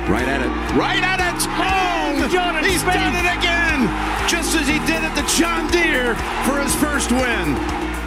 Right at it. Right at it. Oh, he's done it again. Just as he did at the John Deere for his first win.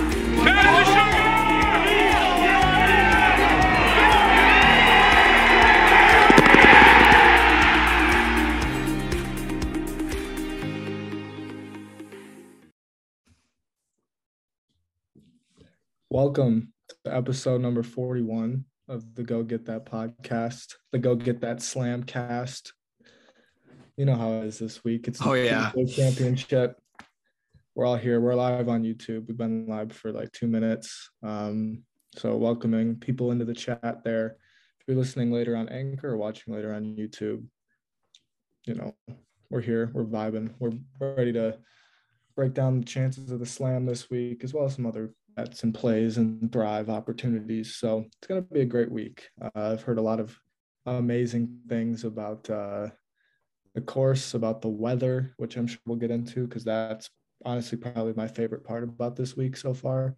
Welcome to episode number 41 of the Go Get That podcast, the Go Get That Slam cast. You know how it is this week. It's the championship. We're all here. We're live on YouTube. We've been live for like 2 minutes. So welcoming people into the chat there. If you're listening later on Anchor or watching later on YouTube, you know, we're here. We're vibing. We're ready to break down the chances of the Slam this week, as well as some other bets and plays and thrive opportunities. So it's going to be a great week. I've heard a lot of amazing things about the course, about the weather, which I'm sure we'll get into because that's honestly probably my favorite part about this week so far.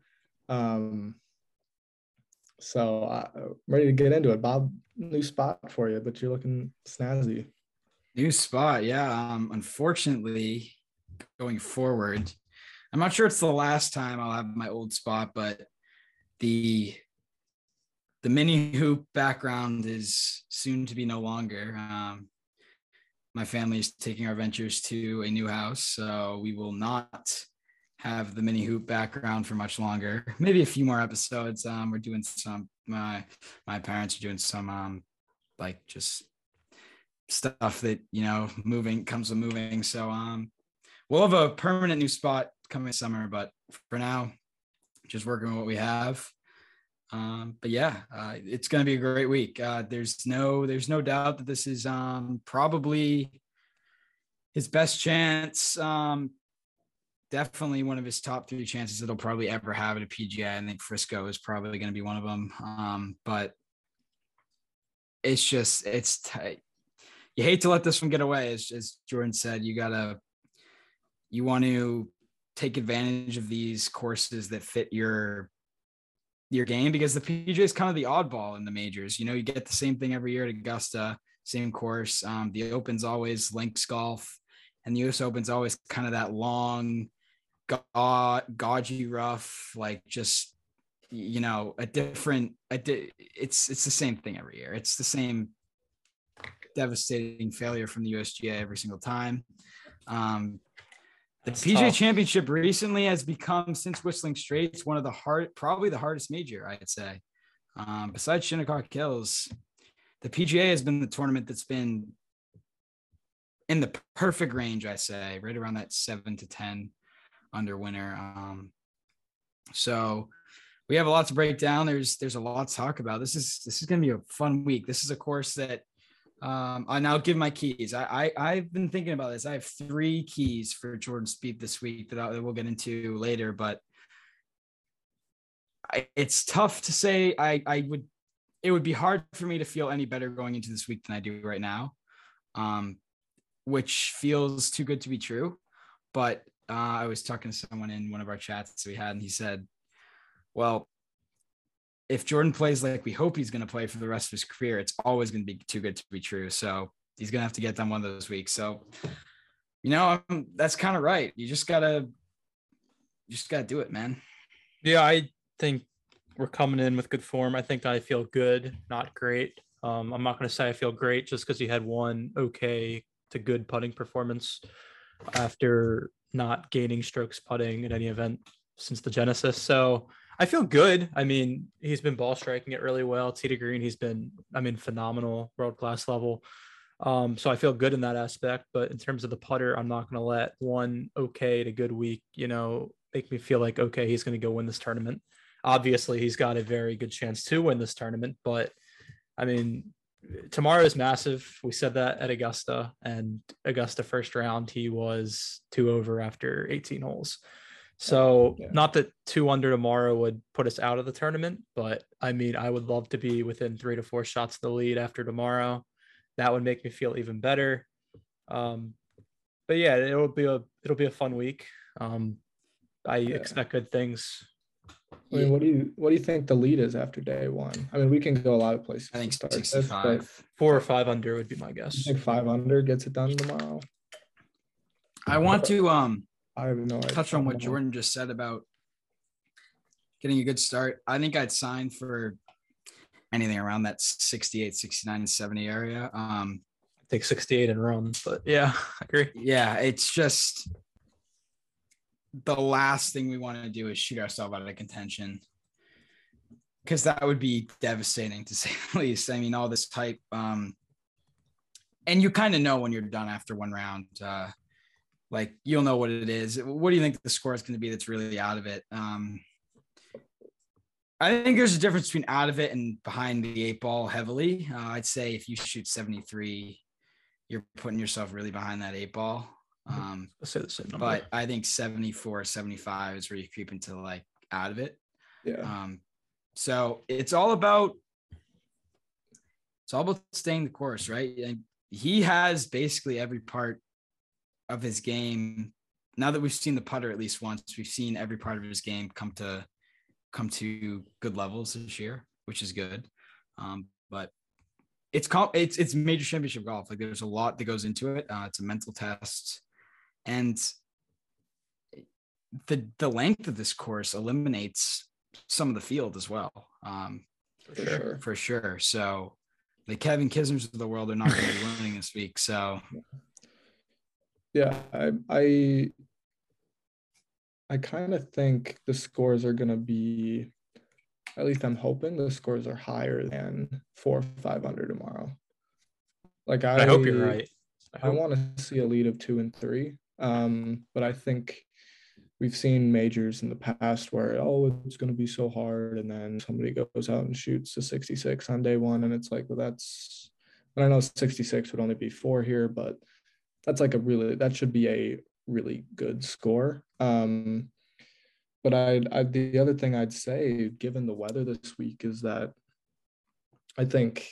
So ready to get into it. Bob, new spot for you, but you're looking snazzy. New spot, yeah. Unfortunately, going forward, I'm not sure it's the last time I'll have my old spot, but the mini hoop background is soon to be no longer. My family is taking our ventures to a new house, so we will not have the mini hoop background for much longer. Maybe a few more episodes. We're doing some. My parents are doing some like just stuff that moving comes with moving. So we'll have a permanent new spot coming summer, but for now, just working with what we have. But yeah, it's going to be a great week. There's no doubt that this is probably his best chance. Definitely one of his top 3 chances that he'll probably ever have at a PGA. I think Frisco is probably going to be one of them. But it's just, you hate to let this one get away. As Jordan said, you want to take advantage of these courses that fit your game, because the PGA is kind of the oddball in the majors. You get the same thing every year at Augusta, same course. The Open's always links golf, and the US Open's always kind of that long, gaugy rough, like just, it's the same thing every year. It's the same devastating failure from the USGA every single time. The PGA Championship recently has become, since Whistling Straits, one of probably the hardest major, I'd say. Besides Shinnecock Hills, the PGA has been the tournament that's been in the perfect range, I say, right around that 7 to 10 under winner. So we have a lot to break down. There's a lot to talk about. This is going to be a fun week. This is a course that I now give my keys. I've been thinking about this. I have 3 keys for Jordan Spieth this week that we'll get into later, but it's tough to say. It would be hard for me to feel any better going into this week than I do right now, which feels too good to be true. But I was talking to someone in one of our chats we had, and he said, well, if Jordan plays like we hope he's going to play for the rest of his career, it's always going to be too good to be true. So he's going to have to get done one of those weeks. So, that's kind of right. You just gotta do it, man. Yeah, I think we're coming in with good form. I think I feel good, not great. I'm not going to say I feel great just because he had one okay to good putting performance after not gaining strokes putting at any event since the Genesis. So I feel good. I mean, he's been ball striking it really well. Tee to green, he's been, phenomenal, world-class level. So I feel good in that aspect. But in terms of the putter, I'm not going to let one okay to good week, make me feel like, okay, he's going to go win this tournament. Obviously, he's got a very good chance to win this tournament. But, tomorrow is massive. We said that at Augusta. And Augusta first round, he was 2 over after 18 holes. So not that 2 under tomorrow would put us out of the tournament, but I would love to be within 3 to 4 shots of the lead after tomorrow. That would make me feel even better. But yeah, it'll be a fun week. I expect good things I mean, what do you think the lead is after day one? I mean, we can go a lot of places. I think to start 65. This, 4 or 5 under would be my guess. I think 5 under gets it done tomorrow. I want to I have no idea. touch on what Jordan just said about getting a good start. I think I'd sign for anything around that 68, 69, and 70 area. I think 68 and run, but yeah, I agree. Yeah, it's just the last thing we want to do is shoot ourselves out of contention, because that would be devastating to say the least. I mean, all this hype, and you kind of know when you're done after one round. Like, you'll know what it is. What do you think the score is going to be that's really out of it? I think there's a difference between out of it and behind the 8 ball heavily. I'd say if you shoot 73, you're putting yourself really behind that 8 ball. Let's say the same number. But I think 74, 75 is where you creep into like out of it. Yeah. So it's all about staying the course, right? And he has basically every part of his game. Now that we've seen the putter at least once, we've seen every part of his game come to good levels this year, which is good. But it's major championship golf. Like, there's a lot that goes into it. It's a mental test, and the length of this course eliminates some of the field as well. For sure. So the Kevin Kisners of the world are not going to be winning this week. So yeah, I kind of think the scores are going to be, at least I'm hoping the scores are higher than 4 or 5 under tomorrow. Like, I hope you're right. I want to see a lead of 2 and 3. But I think we've seen majors in the past where, it's going to be so hard, and then somebody goes out and shoots a 66 on day one, and it's like, well, and I know 66 would only be 4 here, but that's like that should be a really good score. But the other thing I'd say, given the weather this week, is that I think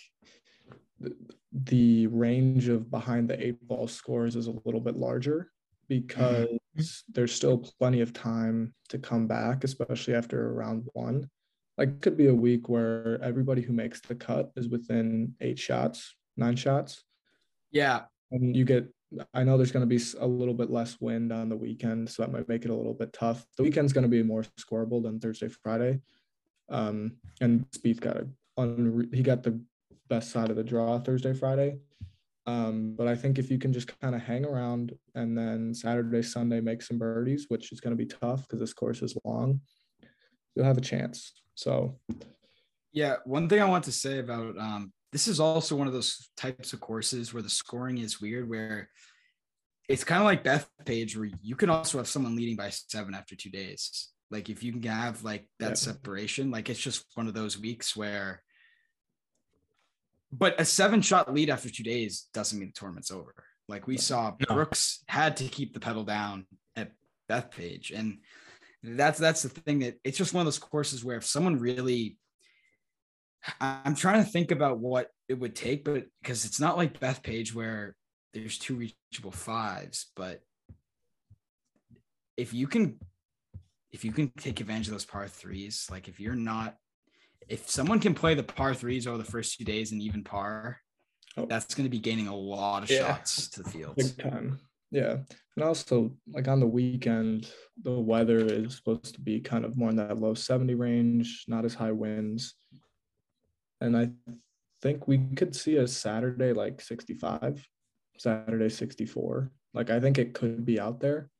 the range of behind the 8 ball scores is a little bit larger, because there's still plenty of time to come back, especially after round 1. Like, it could be a week where everybody who makes the cut is within 8 shots, 9 shots. Yeah. And I know there's going to be a little bit less wind on the weekend, so that might make it a little bit tough. The weekend's going to be more scoreable than Thursday, Friday. And Spieth got the best side of the draw Thursday, Friday. But I think if you can just kind of hang around and then Saturday, Sunday make some birdies, which is going to be tough because this course is long, you'll have a chance. So, yeah, one thing I want to say about this is also one of those types of courses where the scoring is weird, where it's kind of like Bethpage, where you can also have someone leading by 7 after 2 days. Like, if you can have like that separation, like, it's just one of those weeks where, but a 7-shot lead after 2 days doesn't mean the tournament's over. Like, we saw Brooks had to keep the pedal down at Bethpage. And that's the thing, that it's just one of those courses where if someone really, I'm trying to think about what it would take, but because it's not like Bethpage where there's 2 reachable 5s, but if you can take advantage of those par 3s, like, if someone can play the par 3s over the first 2 days and even par, that's going to be gaining a lot of shots to the field. Big time. Yeah. And also, like, on the weekend, the weather is supposed to be kind of more in that low 70 range, not as high winds. And I think we could see a Saturday like 65, Saturday 64. Like, I think it could be out there.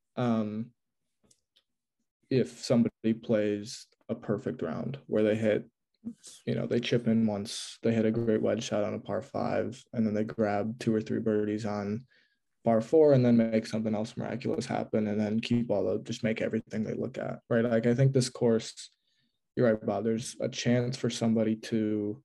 If somebody plays a perfect round where they hit, they chip in once, they hit a great wedge shot on a par 5, and then they grab 2 or 3 birdies on par 4, and then make something else miraculous happen, and then just make everything they look at, right? Like, I think this course, you're right, Bob, there's a chance for somebody to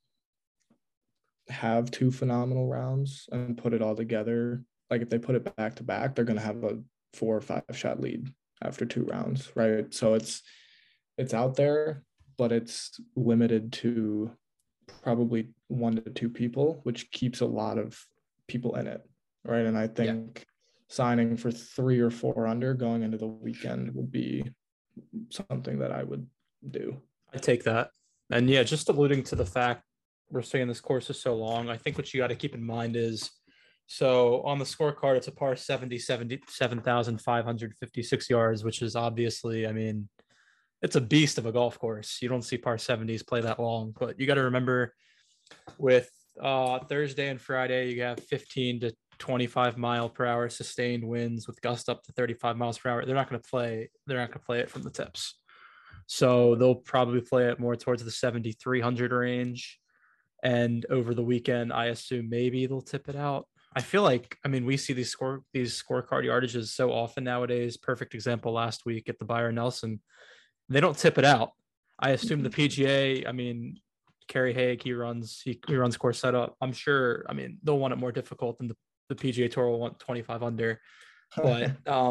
have 2 phenomenal rounds and put it all together. Like, if they put it back to back, they're going to have a 4 or 5 shot lead after 2 rounds, right? So it's out there, but it's limited to probably 1 to 2 people, which keeps a lot of people in it, right? And I think signing for 3 or 4 under going into the weekend would be something that I would do. I take that. And yeah, just alluding to the fact we're saying this course is so long, I think what you got to keep in mind is, so on the scorecard, it's a par 77,556 yards, which is obviously, I mean, it's a beast of a golf course. You don't see par 70s play that long, but you got to remember with Thursday and Friday, you have 15 to 25 mile per hour sustained winds with gusts up to 35 miles per hour. They're not going to play it from the tips. So they'll probably play it more towards the 7,300 range. And over the weekend, I assume maybe they'll tip it out. I feel like, I mean, we see these scorecard yardages so often nowadays. Perfect example last week at the Byron Nelson. They don't tip it out. I assume the PGA, I mean, Kerry Haig, he runs course setup. I'm sure, I mean, they'll want it more difficult than the PGA Tour will want 25 under. But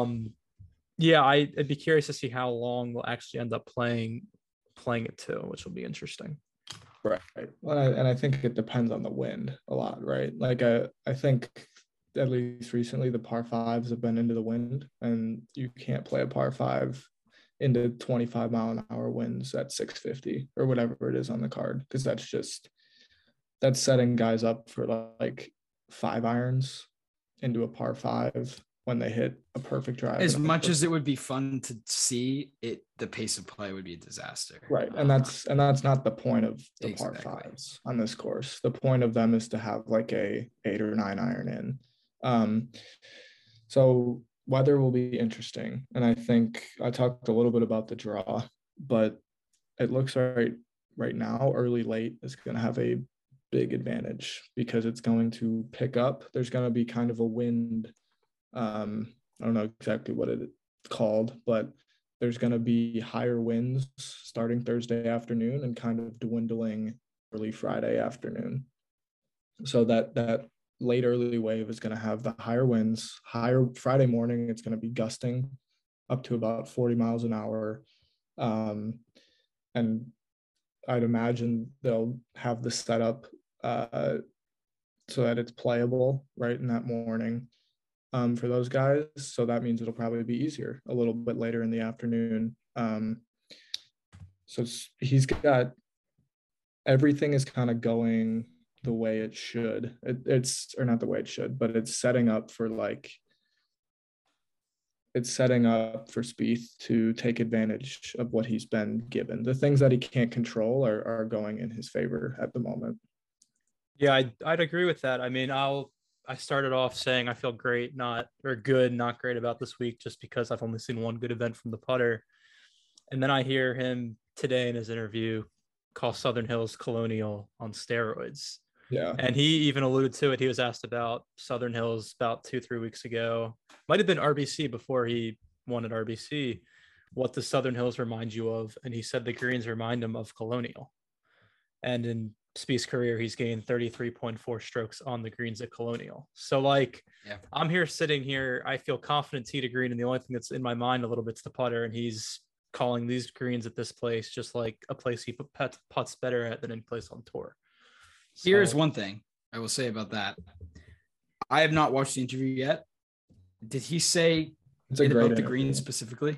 yeah, I'd be curious to see how long we'll actually end up playing it to, which will be interesting. Right. Well, and I think it depends on the wind a lot, right? Like I think at least recently the par fives have been into the wind, and you can't play a par five into 25 mile an hour winds at 650 or whatever it is on the card, because that's setting guys up for like 5 irons into a par five when they hit a perfect drive. As much as it would be fun to see it, the pace of play would be a disaster. Right. And that's not the point of the par fives on this course. The point of them is to have like a 8 or 9 iron in. So weather will be interesting. And I think I talked a little bit about the draw, but it looks right now, early, late is going to have a big advantage because it's going to pick up. There's going to be kind of a wind. I don't know exactly what it's called, but there's going to be higher winds starting Thursday afternoon and kind of dwindling early Friday afternoon. So that late early wave is going to have the higher winds. Higher Friday morning, it's going to be gusting up to about 40 miles an hour. And I'd imagine they'll have the setup so that it's playable right in that morning. For those guys. So that means it'll probably be easier a little bit later in the afternoon. So he's got everything is kind of going the way it should. It's or not the way it should, but it's setting up for Spieth to take advantage of what he's been given. The things that he can't control are going in his favor at the moment. Yeah, I'd agree with that. I mean, I started off saying I feel great, not great about this week, just because I've only seen one good event from the putter. And then I hear him today in his interview call Southern Hills Colonial on steroids. Yeah. And he even alluded to it. He was asked about Southern Hills about 2-3 weeks ago. Might have been RBC before he won at RBC. What does Southern Hills remind you of? And he said the greens remind him of Colonial. And in Spieth's career, he's gained 33.4 strokes on the greens at Colonial. So I'm sitting here, I feel confident tee to green, and the only thing that's in my mind a little bit is the putter, and he's calling these greens at this place just like a place he putts better at than any place on tour. So, here's one thing I will say about that. I have not watched the interview yet. Did he say about the greens specifically?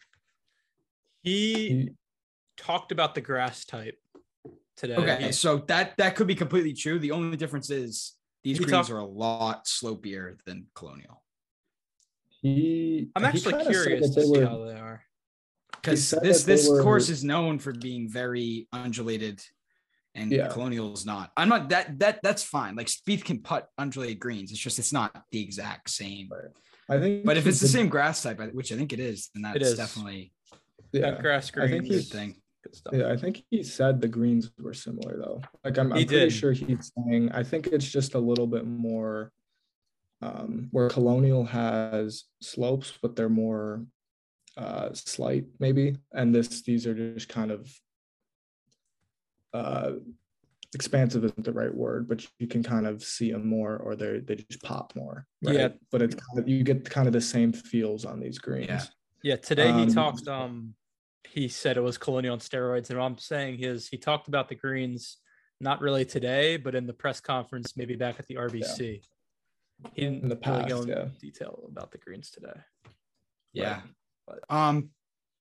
He talked about the grass type today. Okay, so that could be completely true. The only difference is these greens are a lot slopier than Colonial. I'm actually curious to see how they are. Because this course is known for being very undulated, and Colonial's not. I'm not that's fine. Like Spieth can putt undulated greens. It's not the exact same. I think, but if it's the same grass type, which I think it is, then that's definitely that grass green good thing. Yeah, I think he said the greens were similar though. Like I'm pretty sure he's saying. I think it's just a little bit more, where Colonial has slopes, but they're more slight maybe, and these are just kind of expansive isn't the right word, but you can kind of see them more, or they just pop more. Right? Yeah, but it's kind of, you get kind of the same feels on these greens. Yeah. Today he talked. He said it was Colonial on steroids, and what I'm saying is he talked about the greens, not really today, but in the press conference, maybe back at the RBC. Yeah. He didn't really go into detail about the greens today. Yeah. But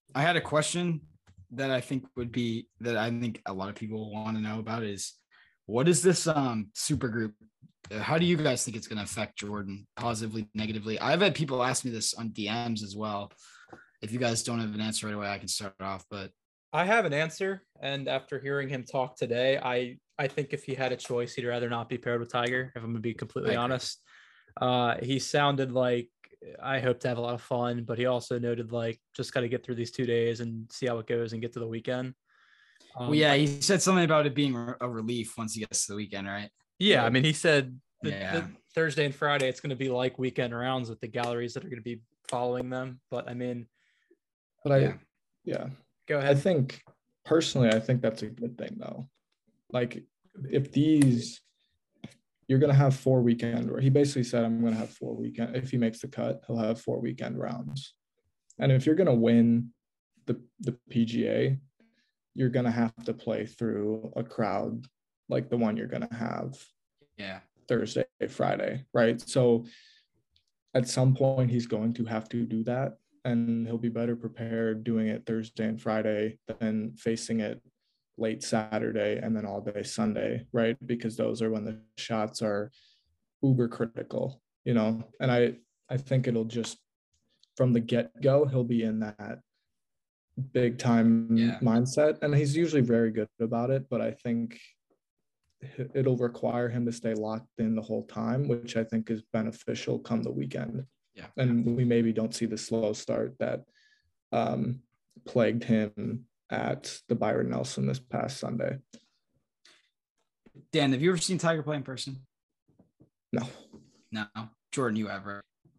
I had a question that I think a lot of people want to know about is, what is this super group? How do you guys think it's going to affect Jordan positively, negatively? I've had people ask me this on DMs as well. If you guys don't have an answer right away, I can start off, but I have an answer. And after hearing him talk today, I think if he had a choice, he'd rather not be paired with Tiger, if I'm going to be completely honest. He sounded like, I hope to have a lot of fun, but he also noted like, just got to get through these 2 days and see how it goes and get to the weekend. He said something about it being a relief once he gets to the weekend, right? Yeah, I mean, he said the Thursday and Friday, it's going to be like weekend rounds with the galleries that are going to be following them. But I mean, go ahead. I think that's a good thing though. Like if you're going to have 4 weekend, or he basically said, I'm going to have 4 weekend. If he makes the cut, he'll have 4 weekend rounds. And if you're going to win the PGA, you're going to have to play through a crowd like the one you're going to have Thursday, Friday, right? So at some point he's going to have to do that, and he'll be better prepared doing it Thursday and Friday than facing it late Saturday and then all day Sunday, right? Because those are when the shots are uber critical, and I think it'll just, from the get-go, he'll be in that big time mindset, and he's usually very good about it, but I think it'll require him to stay locked in the whole time, which I think is beneficial come the weekend. And we maybe don't see the slow start that plagued him at the Byron Nelson this past Sunday. Dan, have you ever seen Tiger play in person? No. Jordan, you ever?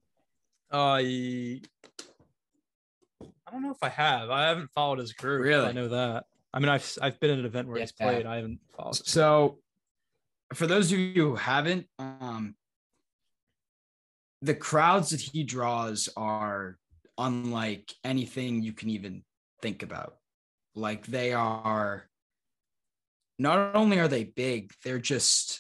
I don't know if I have. I haven't followed his group. Really? I know that. I mean, I've been at an event where he's played. I haven't followed. So, for those of you who haven't, the crowds that he draws are unlike anything you can even think about. Like, they are, not only are they big, they're just,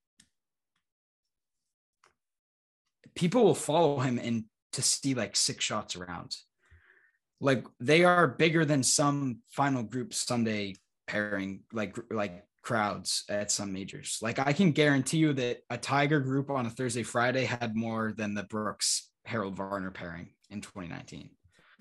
people will follow him and to see like 6 shots around. Like, they are bigger than some final group Sunday pairing, like crowds at some majors. Like, I can guarantee you that a Tiger group on a Thursday, Friday had more than the Brooks Harold Varner pairing in 2019.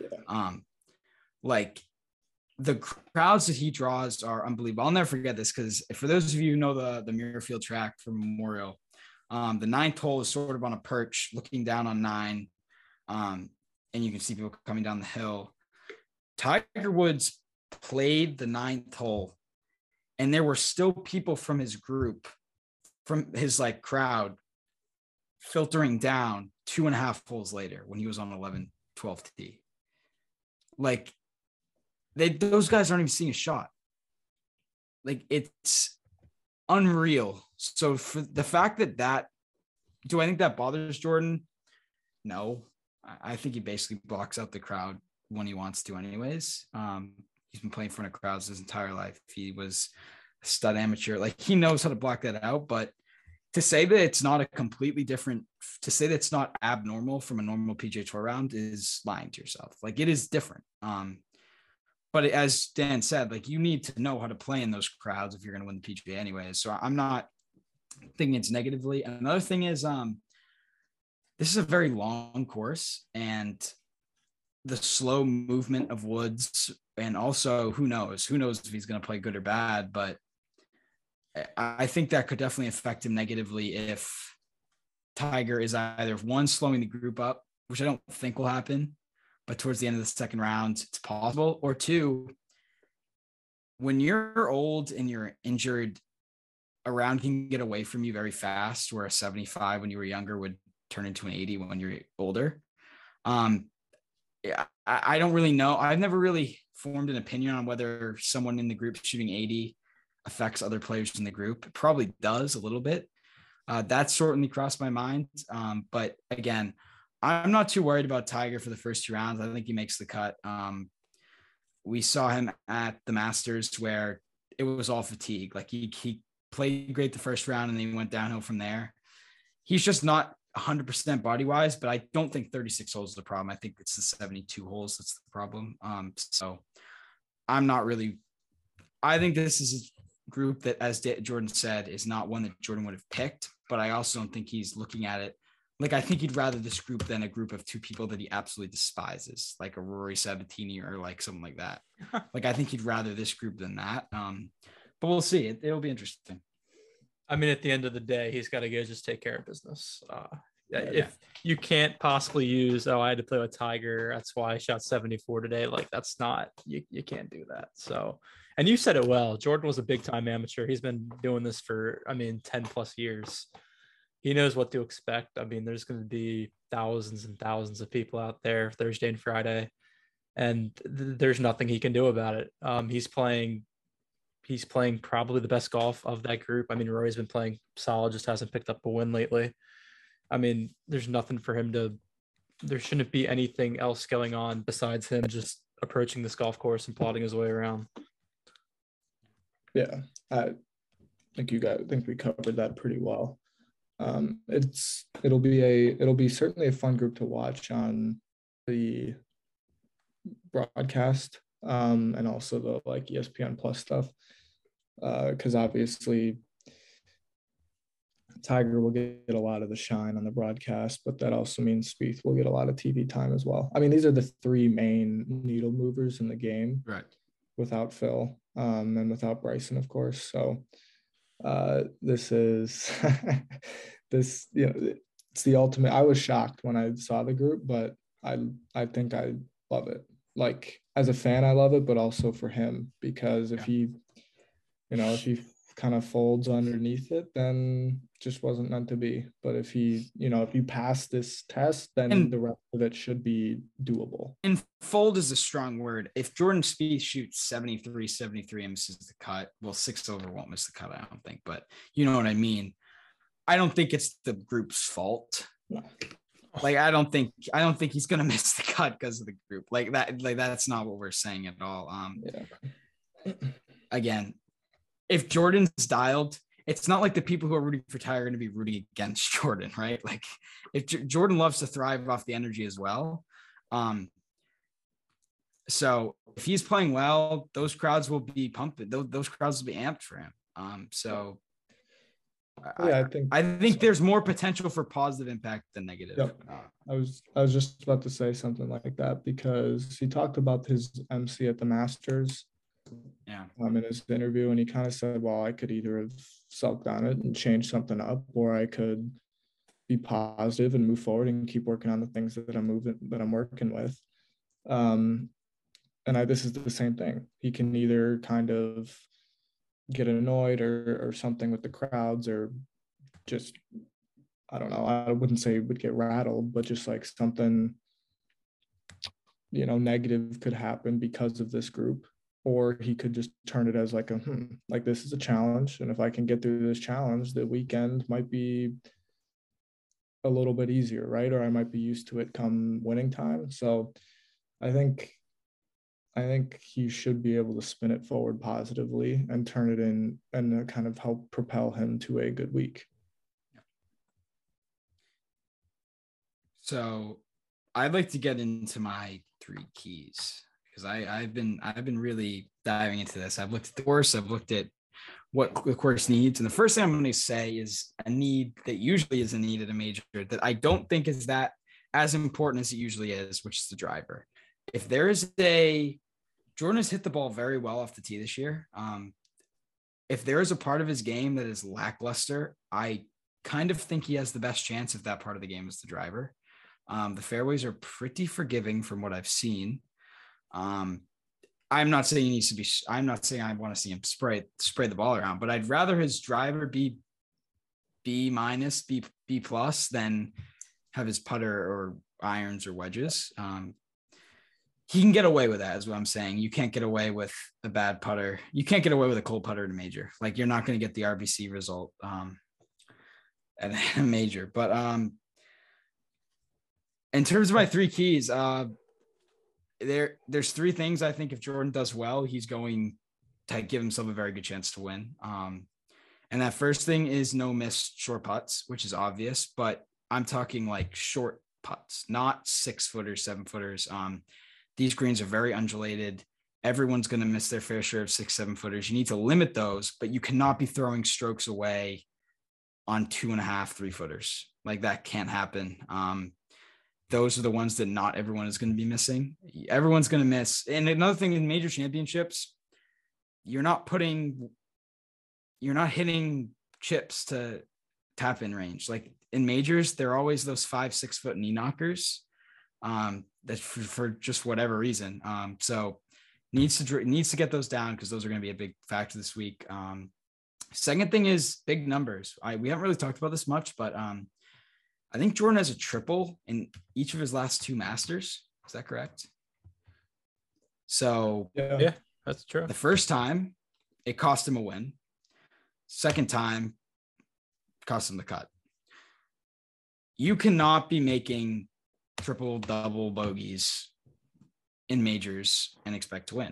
Like, the crowds that he draws are unbelievable. I'll never forget this, because for those of you who know the Muirfield track from Memorial, the 9th hole is sort of on a perch looking down on 9. And you can see people coming down the hill. Tiger Woods played the 9th hole, and there were still people from his group, from his like crowd, filtering down 2.5 holes later when he was on 11, 12th tee. Like, those guys aren't even seeing a shot. Like, it's unreal. So for the fact that do I think that bothers Jordan? No. I think he basically blocks out the crowd when he wants to anyways. He's been playing in front of crowds his entire life. He was a stud amateur. Like, he knows how to block that out. But to say that it's not a completely different, to say that it's not abnormal from a normal PGA Tour round is lying to yourself. Like, it is different. But as Dan said, like, you need to know how to play in those crowds if you're going to win the PGA anyways. So I'm not thinking it's negatively. And another thing is, this is a very long course, and the slow movement of Woods, and also who knows if he's going to play good or bad, but I think that could definitely affect him negatively if Tiger is either one, slowing the group up, which I don't think will happen, but towards the end of the second round, it's possible, or 2, when you're old and you're injured, a round can get away from you very fast, where a 75 when you were younger would turn into an 80 when you're older. I don't really know. I've never really formed an opinion on whether someone in the group shooting 80 affects other players in the group. It probably does a little bit. That certainly crossed my mind. But again, I'm not too worried about Tiger for the first 2 rounds. I think he makes the cut. We saw him at the Masters where it was all fatigue. Like, he played great the first round and then he went downhill from there. He's just not 100% body wise, but I don't think 36 holes is the problem. I think it's the 72 holes that's the problem. So I'm not really. I think this is a group that, as Jordan said, is not one that Jordan would have picked. But I also don't think he's looking at it like, I think he'd rather this group than a group of two people that he absolutely despises, like a Rory Sabatini or like something like that. Like, I think he'd rather this group than that. But we'll see. It'll be interesting. I mean, at the end of the day, he's got to go just take care of business. If you can't possibly use, I had to play with Tiger, that's why I shot 74 today. Like, that's not, you can't do that. So, and you said it well. Jordan was a big time amateur. He's been doing this for, 10 plus years. He knows what to expect. I mean, there's going to be thousands and thousands of people out there Thursday and Friday, and there's nothing he can do about it. He's playing probably the best golf of that group. I mean, Rory's been playing solid, just hasn't picked up a win lately. I mean, there's nothing for him there shouldn't be anything else going on besides him just approaching this golf course and plotting his way around. Yeah, I think we covered that pretty well. It'll be certainly a fun group to watch on the broadcast, and also the like ESPN Plus stuff, because obviously Tiger will get a lot of the shine on the broadcast, but that also means Spieth will get a lot of TV time as well. I mean, these are the three main needle movers in the game, right? Without Phil, and without Bryson, of course. So this is this, it's the ultimate. I was shocked when I saw the group, but I think I love it. Like, as a fan, I love it, but also for him, because if he kind of folds underneath it, then just wasn't meant to be. But if you pass this test, then the rest of it should be doable. And fold is a strong word. If Jordan Spieth shoots 73 and misses the cut, well, 6 over won't miss the cut, I don't think, but you know what I mean. I don't think it's the group's fault. No. Like, I don't think he's gonna miss the cut because of the group. Like that. Like, that's not what we're saying at all. Again, if Jordan's dialed, it's not like the people who are rooting for Tiger are going to be rooting against Jordan, right? Like, if Jordan loves to thrive off the energy as well. So if he's playing well, those crowds will be pumping. Those crowds will be amped for him. I think there's more potential for positive impact than negative. Yep. I was just about to say something like that, because he talked about his MC at the Masters. Yeah. In his interview, and he kind of said, well, I could either have sulked on it and changed something up, or I could be positive and move forward and keep working on the things that I'm working with. This is the same thing. He can either kind of get annoyed or something with the crowds, or just, I don't know, I wouldn't say he would get rattled, but just like something, negative could happen because of this group. Or he could just turn it as like like, this is a challenge, and if I can get through this challenge, the weekend might be a little bit easier, right? Or I might be used to it come winning time. So I think he should be able to spin it forward positively and turn it in and kind of help propel him to a good week. So I'd like to get into my 3 keys, because I've been really diving into this. I've looked at the course. I've looked at what the course needs. And the first thing I'm going to say is a need that usually is a need at a major that I don't think is that as important as it usually is, which is the driver. If there is Jordan has hit the ball very well off the tee this year. If there is a part of his game that is lackluster, I kind of think he has the best chance if that part of the game is the driver. The fairways are pretty forgiving from what I've seen. I'm not saying he needs to be, I'm not saying I want to see him spray the ball around, but I'd rather his driver be B-, B+ than have his putter or irons or wedges. He can get away with that, is what I'm saying. You can't get away with a bad putter. You can't get away with a cold putter in a major. Like, you're not going to get the RBC result at a major. But in terms of my 3 keys, there's 3 things I think if Jordan does well, he's going to give himself a very good chance to win. And that first thing is no missed short putts, which is obvious, but I'm talking like short putts, not 6-footers, 7-footers. These greens are very undulated. Everyone's going to miss their fair share of 6-7-footers. You need to limit those, but you cannot be throwing strokes away on 2.5, 3-footers. Like that can't happen. Those are the ones that not everyone is going to be missing. Everyone's going to miss. And another thing in major championships, you're not hitting chips to tap in range. Like in majors, there are always those 5-6 foot knee knockers. That's for just whatever reason. So needs to get those down because those are going to be a big factor this week. Second thing is big numbers. We haven't really talked about this much, but I think Jordan has a triple in each of his last 2 Masters. Is that correct? So yeah, that's true. The first time it cost him a win. Second time cost him the cut. You cannot be making triple, double bogeys in majors and expect to win.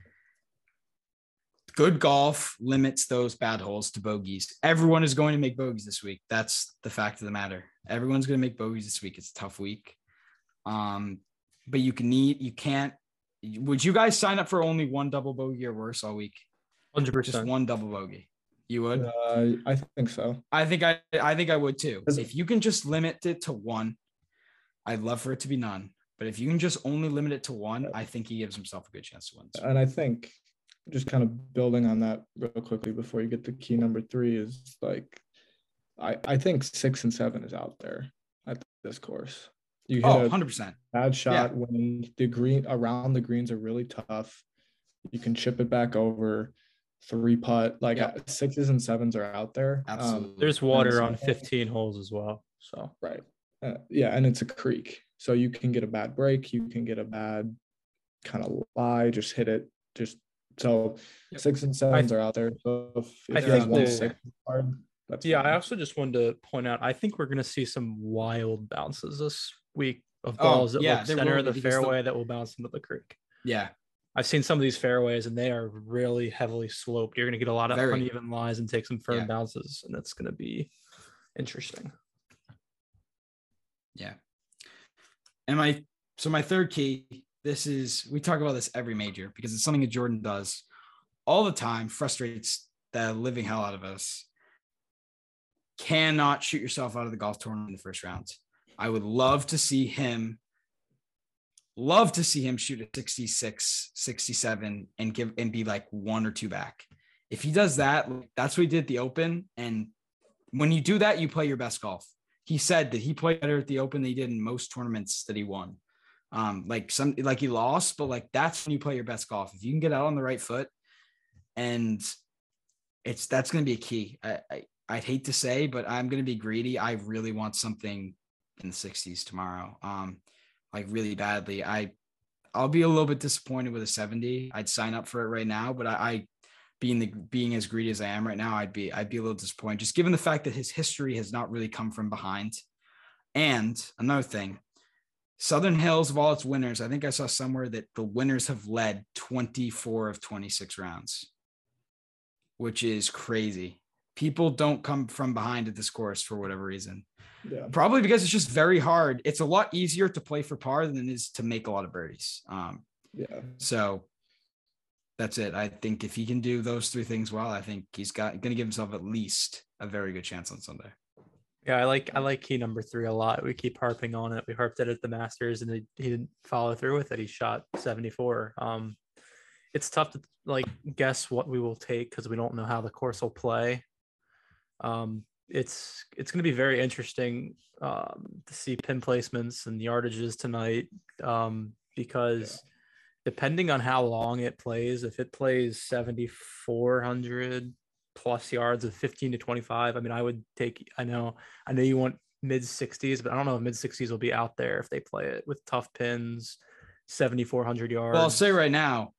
Good golf limits those bad holes to bogeys. Everyone is going to make bogeys this week. That's the fact of the matter. Everyone's going to make bogeys this week. It's a tough week. But you can't. Would you guys sign up for only 1 double bogey or worse all week? 100%. Just 1 double bogey. You would? I think so. I think I would too. If you can just limit it to 1, I'd love for it to be none. But if you can just only limit it to 1, I think he gives himself a good chance to win. And I think just kind of building on that real quickly before you get to key number 3 is like, I think 6 and 7 is out there at this course. You hit 100%. Bad shot when the green around the greens are really tough. You can chip it back over, 3 putt. Like 6s and 7s are out there. Absolutely. There's water on 15 holes as well. So right. And it's a creek. So you can get a bad break. You can get a bad kind of lie. Just hit it. So 6 and 7s are out there. So if I you have think 1 6 hard, that's fine. I also just wanted to point out, I think we're going to see some wild bounces this week of balls that look center of the fairway that will bounce into the creek. Yeah. I've seen some of these fairways and they are really heavily sloped. You're going to get a lot of uneven lies and take some firm bounces, and that's going to be interesting. Yeah. And my third key, we talk about this every major because it's something that Jordan does all the time, frustrates the living hell out of us. Cannot shoot yourself out of the golf tournament in the first round. I would love to see him shoot a 66, 67 and be like 1 or 2 back. If he does that, that's what he did at the Open. And when you do that, you play your best golf. He said that he played better at the Open than he did in most tournaments that he won. He lost, but that's when you play your best golf. If you can get out on the right foot, and that's going to be a key. I'd hate to say, but I'm going to be greedy. I really want something in the 60s tomorrow. Really badly. I'll be a little bit disappointed with a 70. I'd sign up for it right now, but I being as greedy as I am right now, I'd be a little disappointed, just given the fact that his history has not really come from behind. And another thing, Southern Hills, of all its winners, I think I saw somewhere that the winners have led 24 of 26 rounds, which is crazy. People don't come from behind at this course for whatever reason. Yeah. Probably because it's just very hard. It's a lot easier to play for par than it is to make a lot of birdies. So that's it. I think if he can do those 3 things well, I think he's going to give himself at least a very good chance on Sunday. Yeah, I like key number 3 a lot. We keep harping on it. We harped it at the Masters, and he didn't follow through with it. He shot 74. It's tough to guess what we will take because we don't know how the course will play. It's going to be very interesting to see pin placements and yardages tonight because depending on how long it plays, if it plays 7,400 plus yards of 15 to 25, I mean, I would take. I know you want mid 60s, but I don't know if mid 60s will be out there if they play it with tough pins, 7,400 yards. Well, I'll say right now,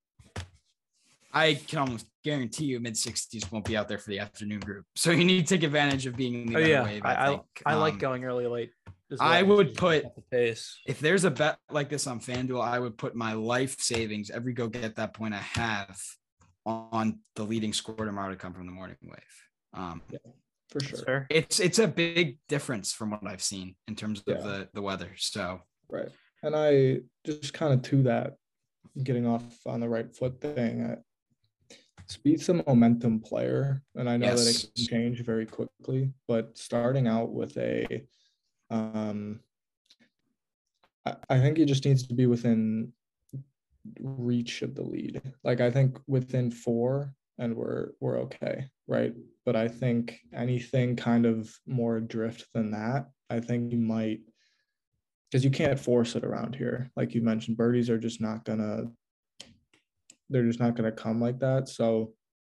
I can almost guarantee you mid 60s won't be out there for the afternoon group. So you need to take advantage of being in the other wave. I like going early late. Well. I would put the pace. If there's a bet like this on FanDuel, I would put my life savings, every go get that point I have, on the leading score tomorrow to come from the morning wave. For sure. It's a big difference from what I've seen in terms of the weather. So right. And I just kind of to that, getting off on the right foot thing. Spieth's a momentum player, and I know that it can change very quickly. But starting out with I think he just needs to be within reach of the lead. Like I think within 4, and we're okay, right? But I think anything kind of more adrift than that, I think you might, because you can't force it around here. Like you mentioned, birdies are just not gonna. They're just not gonna come like that. So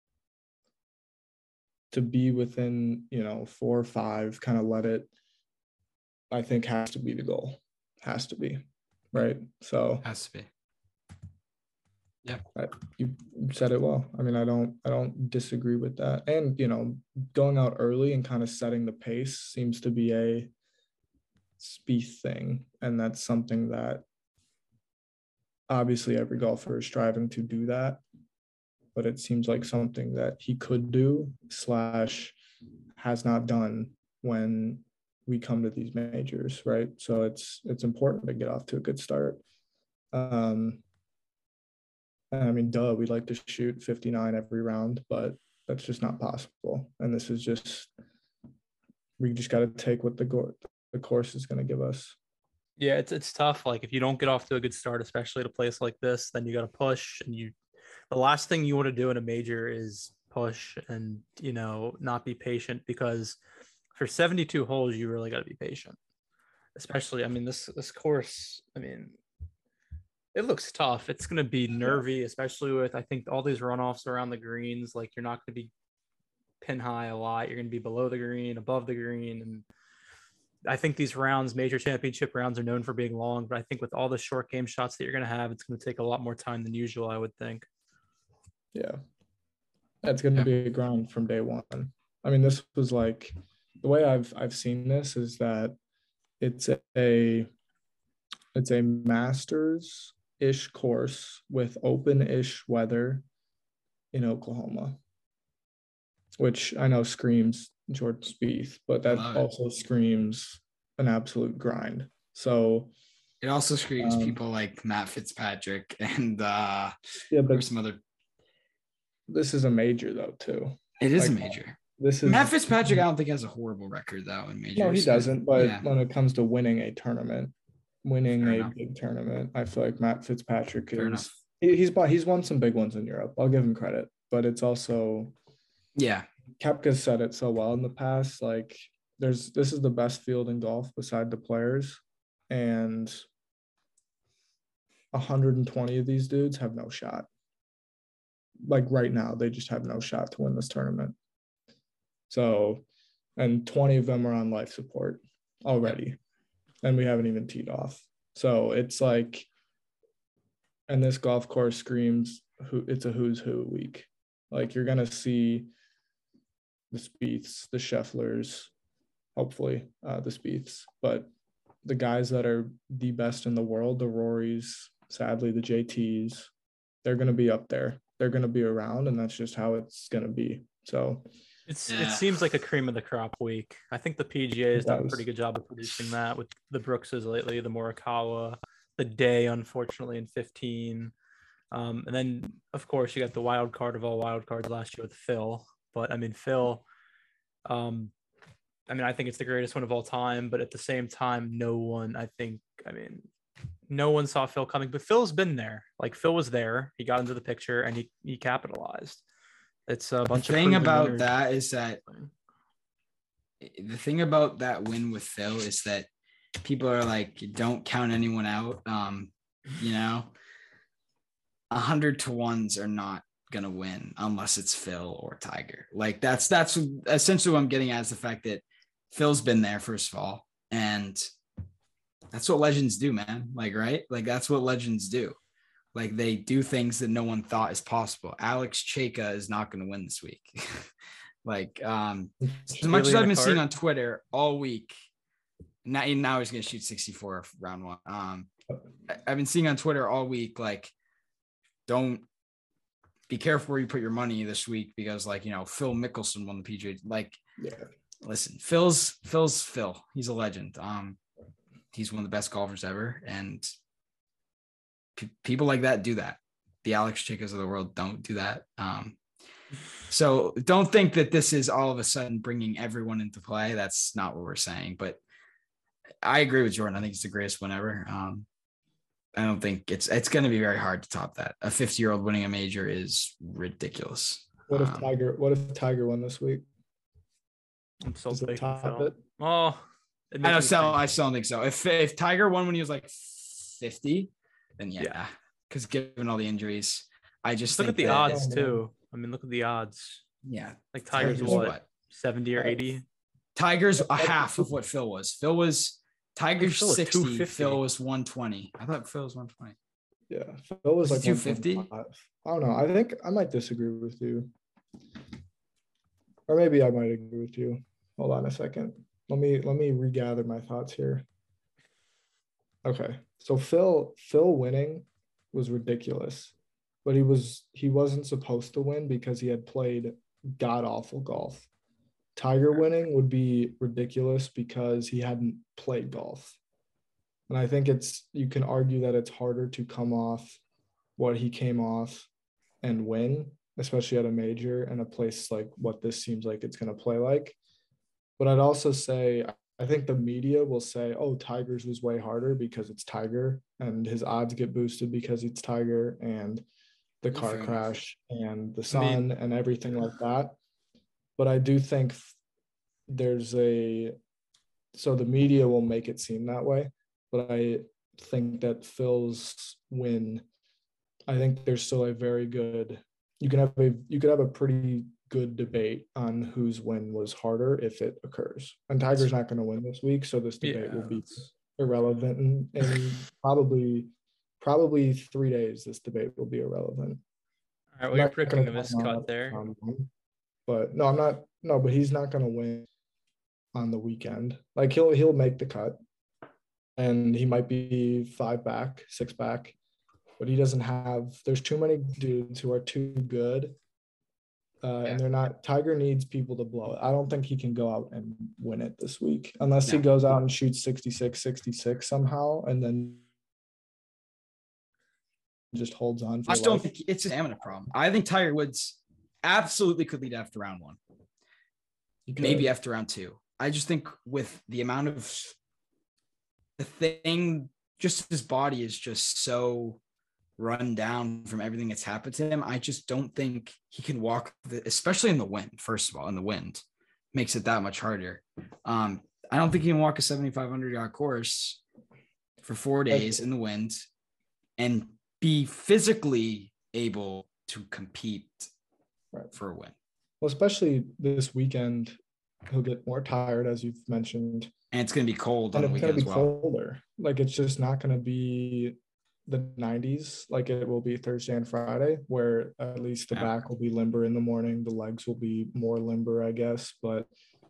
to be within 4 or 5, kind of let it. I think has to be the goal. Has to be, right? So has to be. Yeah, you said it well. I mean, I don't disagree with that. And going out early and kind of setting the pace seems to be a Spieth thing, and that's something that obviously every golfer is striving to do that. But it seems like something that he could do / has not done when we come to these majors, right? So it's important to get off to a good start. I mean, we'd like to shoot 59 every round, but that's just not possible. And this is just, we just got to take what the course is going to give us. Yeah, it's tough. Like if you don't get off to a good start, especially at a place like this, then you got to push. And the last thing you want to do in a major is push and, not be patient, because for 72 holes, you really got to be patient. Especially, I mean, this course, I mean, it looks tough. It's going to be nervy, especially with, I think, all these runoffs around the greens. Like you're not going to be pin high a lot. You're going to be below the green, above the green. And I think these rounds, major championship rounds, are known for being long. But I think with all the short game shots that you're going to have, it's going to take a lot more time than usual, I would think. Yeah. That's going to be a grind from day one. I mean, this was like, the way I've seen this is that it's a Masters-ish course with open-ish weather in Oklahoma, which I know screams Jordan Spieth, but that also screams an absolute grind. So it also screams people like Matt Fitzpatrick and but some other. This is a major though too. It is a major. This is Matt Fitzpatrick. I don't think has a horrible record though in majors. No, he doesn't. But when it comes to winning a tournament, big tournament, I feel like Matt Fitzpatrick he's won some big ones in Europe. I'll give him credit, but it's also Koepka's said it so well in the past. Like this is the best field in golf beside the players, and 120 of these dudes have no shot. Like right now, they just have no shot to win this tournament. So, and 20 of them are on life support already, and we haven't even teed off. So it's like, and this golf course screams it's a who's who week. Like you're gonna see the Spieths, the Schefflers, hopefully the Spieths, but the guys that are the best in the world, the Rorys, sadly the JTs, they're gonna be up there. They're gonna be around, and that's just how it's gonna be. So. It seems like a cream of the crop week. I think the PGA has done a pretty good job of producing that with the Brookses lately, the Morikawa, the Day, unfortunately, in 15. And then, of course, you got the wild card of all wild cards last year with Phil. But, I mean, Phil, I think it's the greatest one of all time. But at the same time, no one saw Phil coming. But Phil's been there. Like, Phil was there. He got into the picture, and he capitalized. It's a bunch of thing about that is that the thing about that win with Phil is that people are like, don't count anyone out. 100-to-1s are not gonna win unless it's Phil or Tiger. Like that's essentially what I'm getting at, is the fact that Phil's been there, first of all, and that's what legends do, man. Like, right? Like that's what legends do. Like they do things that no one thought is possible. Alex Cheka is not going to win this week. As much as I've been seeing on Twitter all week, now he's going to shoot 64 round one. I've been seeing on Twitter all week, like, don't be careful where you put your money this week because, like, you know, Phil Mickelson won the PGA. Like, listen, Phil's Phil. He's a legend. He's one of the best golfers ever, and people like that do that. The Alex Chickas of the world don't do that. So don't think that this is all of a sudden bringing everyone into play. That's not what we're saying. But I agree with Jordan. I think it's the greatest win ever. I don't think it's going to be very hard to top that. A 50-year-old winning a major is ridiculous. What if Tiger won this week? I'm so Does it big. top it? Oh, I still don't think so. If Tiger won when he was like 50, then yeah. Because given all the injuries, I just look at the odds too. I mean, look at the odds. Yeah, like Tiger's what 70 or 80. Tiger's a half of what Phil was. Tiger's 60. Phil was 120. I thought Phil was 120. Yeah, Phil was like 250. I don't know. I think I might disagree with you, or maybe I might agree with you. Hold on a second. Let me regather my thoughts here. Okay, so Phil winning was ridiculous, but he wasn't supposed to win because he had played god awful golf. Tiger winning would be ridiculous because he hadn't played golf. And I think you can argue that it's harder to come off what he came off and win, especially at a major and a place like what this seems like it's going to play like. But I'd also say, I think the media will say, oh, Tiger's was way harder because it's Tiger and his odds get boosted because it's Tiger and the car crash and the sun and everything like that. But I do think so the media will make it seem that way. But I think that Phil's win, I think there's still a very good, you could have a pretty good debate on whose win was harder if it occurs. And Tiger's not going to win this week, so this debate will be irrelevant. And probably 3 days, this debate will be irrelevant. All right, well, you're predicting a miscut there. But no, I'm not. No, but he's not going to win on the weekend. Like he'll make the cut, and he might be 5 back, 6 back, but he doesn't have. There's too many dudes who are too good, and they're not. Tiger needs people to blow it. I don't think he can go out and win it this week unless he goes out and shoots 66 somehow, and then just holds on. I don't think it's an stamina problem. I think Tiger Woods absolutely could lead after round 1. Maybe after round 2. I just think with the amount of the thing, just his body is just so run down from everything that's happened to him. I just don't think he can walk, especially in the wind. First of all, in the wind makes it that much harder. I don't think he can walk a 7,500 yard course for 4 days in the wind and be physically able to compete for a win. Well, especially this weekend, he'll get more tired, as you've mentioned. And it's going to be cold on the weekend as well. Colder. Like, it's just not going to be the 90s like it will be Thursday and Friday, where at least the back will be limber in the morning. The legs will be more limber, I guess. But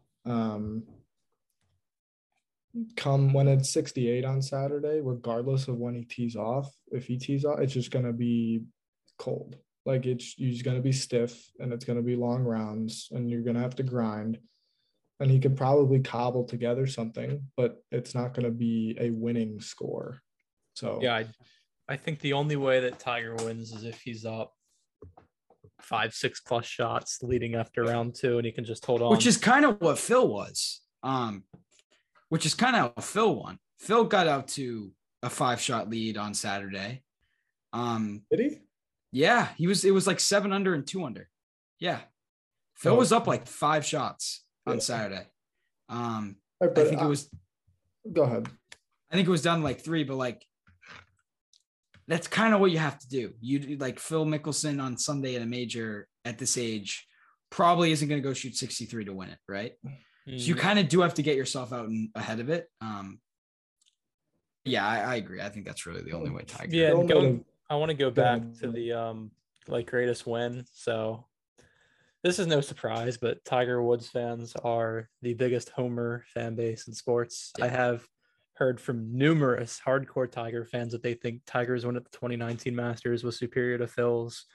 come when it's 68 on Saturday, regardless of when he tees off, if he tees off, it's just going to be cold. Like he's going to be stiff and it's going to be long rounds and you're going to have to grind, and he could probably cobble together something, but it's not going to be a winning score. So yeah, I think the only way that Tiger wins is if he's up 5-6 plus shots leading after round 2 and he can just hold on. Which is kind of what Phil was. Which is kind of how Phil won. Phil got out to a 5-shot lead on Saturday. Did he? Yeah, it was like 7 under and 2 under. Yeah. Phil was up like 5 shots on Saturday. I think it was. Go ahead. I think it was down to like 3, but like that's kind of what you have to do. You like Phil Mickelson on Sunday at a major at this age probably isn't going to go shoot 63 to win it, right? So you kind of do have to get yourself out and ahead of it. Yeah, I agree. I think that's really the only way Tiger. Yeah, I want to go back to the greatest win. So this is no surprise, but Tiger Woods fans are the biggest homer fan base in sports. Yeah. I have heard from numerous hardcore Tiger fans that they think Tiger's win at the 2019 Masters was superior to Phil's.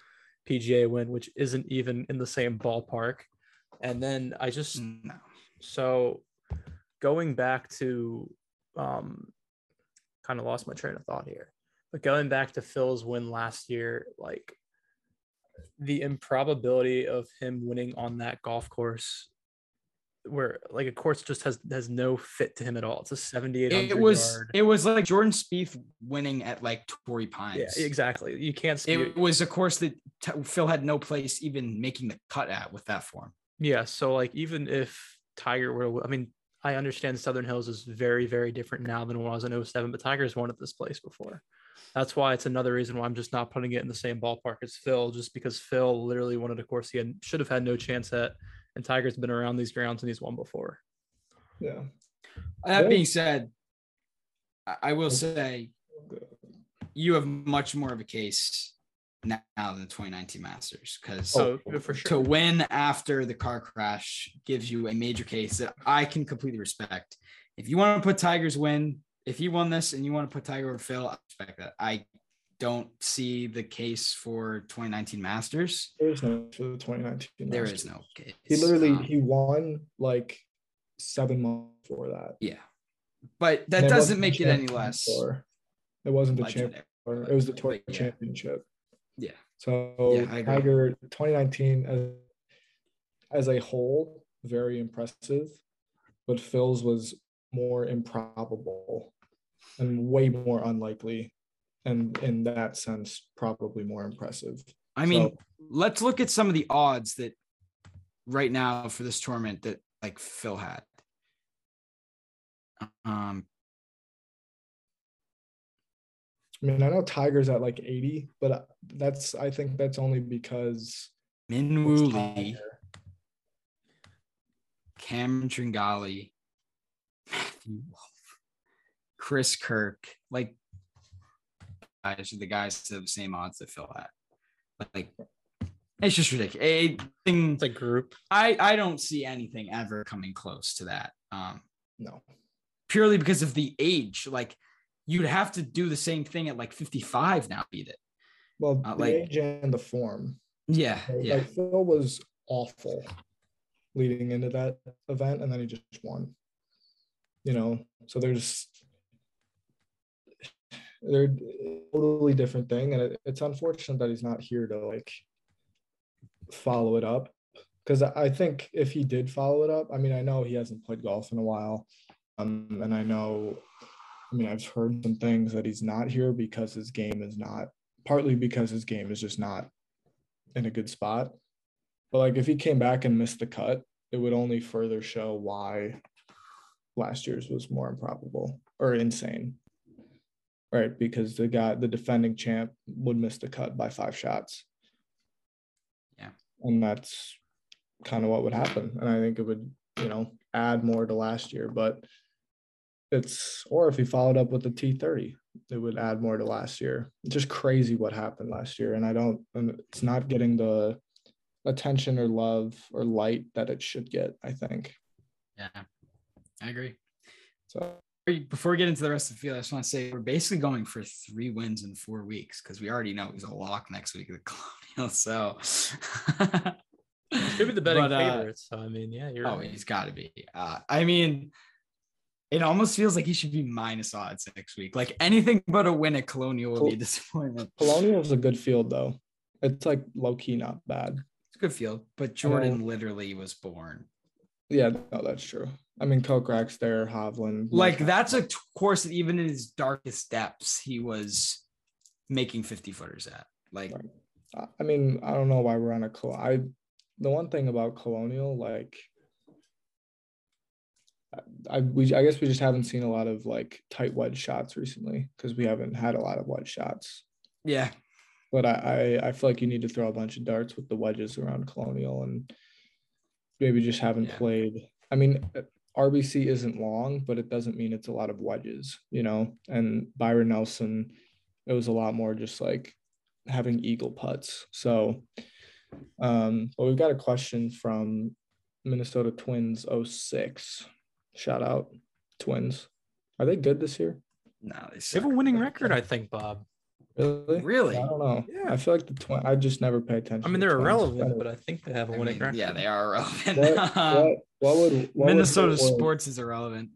PGA win, which isn't even in the same ballpark. And then I just so going back to kind of lost my train of thought here, but going back to Phil's win last year, like the improbability of him winning on that golf course, where like a course just has no fit to him at all. It's a 7,800 yard. It was like Jordan Spieth winning at like Torrey Pines. Yeah, exactly. You can't. It was a course that Phil had no place even making the cut at with that form. Yeah, so like even if Tiger were, I mean, I understand Southern Hills is very, very different now than when I was in 07, but Tiger's won at this place before. That's why it's another reason why I'm just not putting it in the same ballpark as Phil, just because Phil literally wanted a course he should have had no chance at, and Tiger's been around these grounds and he's won before. Yeah. That being said, I will say you have much more of a case now than the 2019 Masters, because to win after the car crash gives you a major case that I can completely respect. If you want to put Tiger's win, if you won this and you want to put Tiger over Phil, I respect that. I don't see the case for 2019 Masters. There's no for the 2019 There Masters. is no case. He literally he won like 7 months before that. Yeah, but that doesn't make it any less. It wasn't the championship. It was the tour championship. Yeah. So Tiger 2019 as a whole, very impressive, but Phil's was more improbable and way more unlikely, and in that sense, probably more impressive. I mean, let's look at some of the odds that right now for this tournament that like Phil had. I mean, I know Tiger's at like 80, but I think that's only because Minwoo Lee, Cameron Tringali, Matthew Wolff, Chris Kirk, like guys are the guys that have the same odds that Phil had. Like, it's just ridiculous. It's a group. I don't see anything ever coming close to that. No, purely because of the age. Like, you'd have to do the same thing at like 55 now, beat it. Well, the age and the form. Yeah, yeah. Like Phil was awful leading into that event, and then he just won. You know, so they're a totally different thing, and it's unfortunate that he's not here to like follow it up, because I think if he did follow it up, I mean, I know he hasn't played golf in a while, and I mean, I've heard some things that he's not here because his game is not, partly because his game is just not in a good spot. But like if he came back and missed the cut, it would only further show why last year's was more improbable or insane. Right? Because the defending champ would miss the cut by 5 shots. Yeah. And that's kind of what would happen. And I think it would, add more to last year, but or if he followed up with the T30, it would add more to last year. It's just crazy what happened last year. And it's not getting the attention or love or light that it should get, I think. Yeah, I agree. So before we get into the rest of the field, I just want to say we're basically going for 3 wins in 4 weeks, because we already know he's a lock next week at the Colonial. So should be the betting favorites. So I mean, yeah, you're right. He's got to be. I mean, it almost feels like he should be minus odds next week. Like anything but a win at Colonial will be a disappointment. Colonial is a good field, though. It's like low key not bad. It's a good field, but Jordan literally was born. Yeah, no, that's true. I mean, Kokrak's there, Hovland. Like that's a course that even in his darkest depths, he was making 50-footers at. Like, right. I mean, I don't know why we're on the one thing about Colonial, like, I guess we just haven't seen a lot of like tight wedge shots recently, because we haven't had a lot of wedge shots. Yeah. But I feel like you need to throw a bunch of darts with the wedges around Colonial, and maybe just haven't played. I mean, RBC isn't long, but it doesn't mean it's a lot of wedges, and Byron Nelson, it was a lot more just like having eagle putts. So, but we've got a question from Minnesota Twins 06. Shout out Twins. Are they good this year? No, they have a winning record, I think, Bob. Really? I don't know. Yeah. I feel like the Twins. I just never pay attention. I mean, they're irrelevant, but I think they have a winning record. Yeah, they are irrelevant. What Minnesota sports is irrelevant.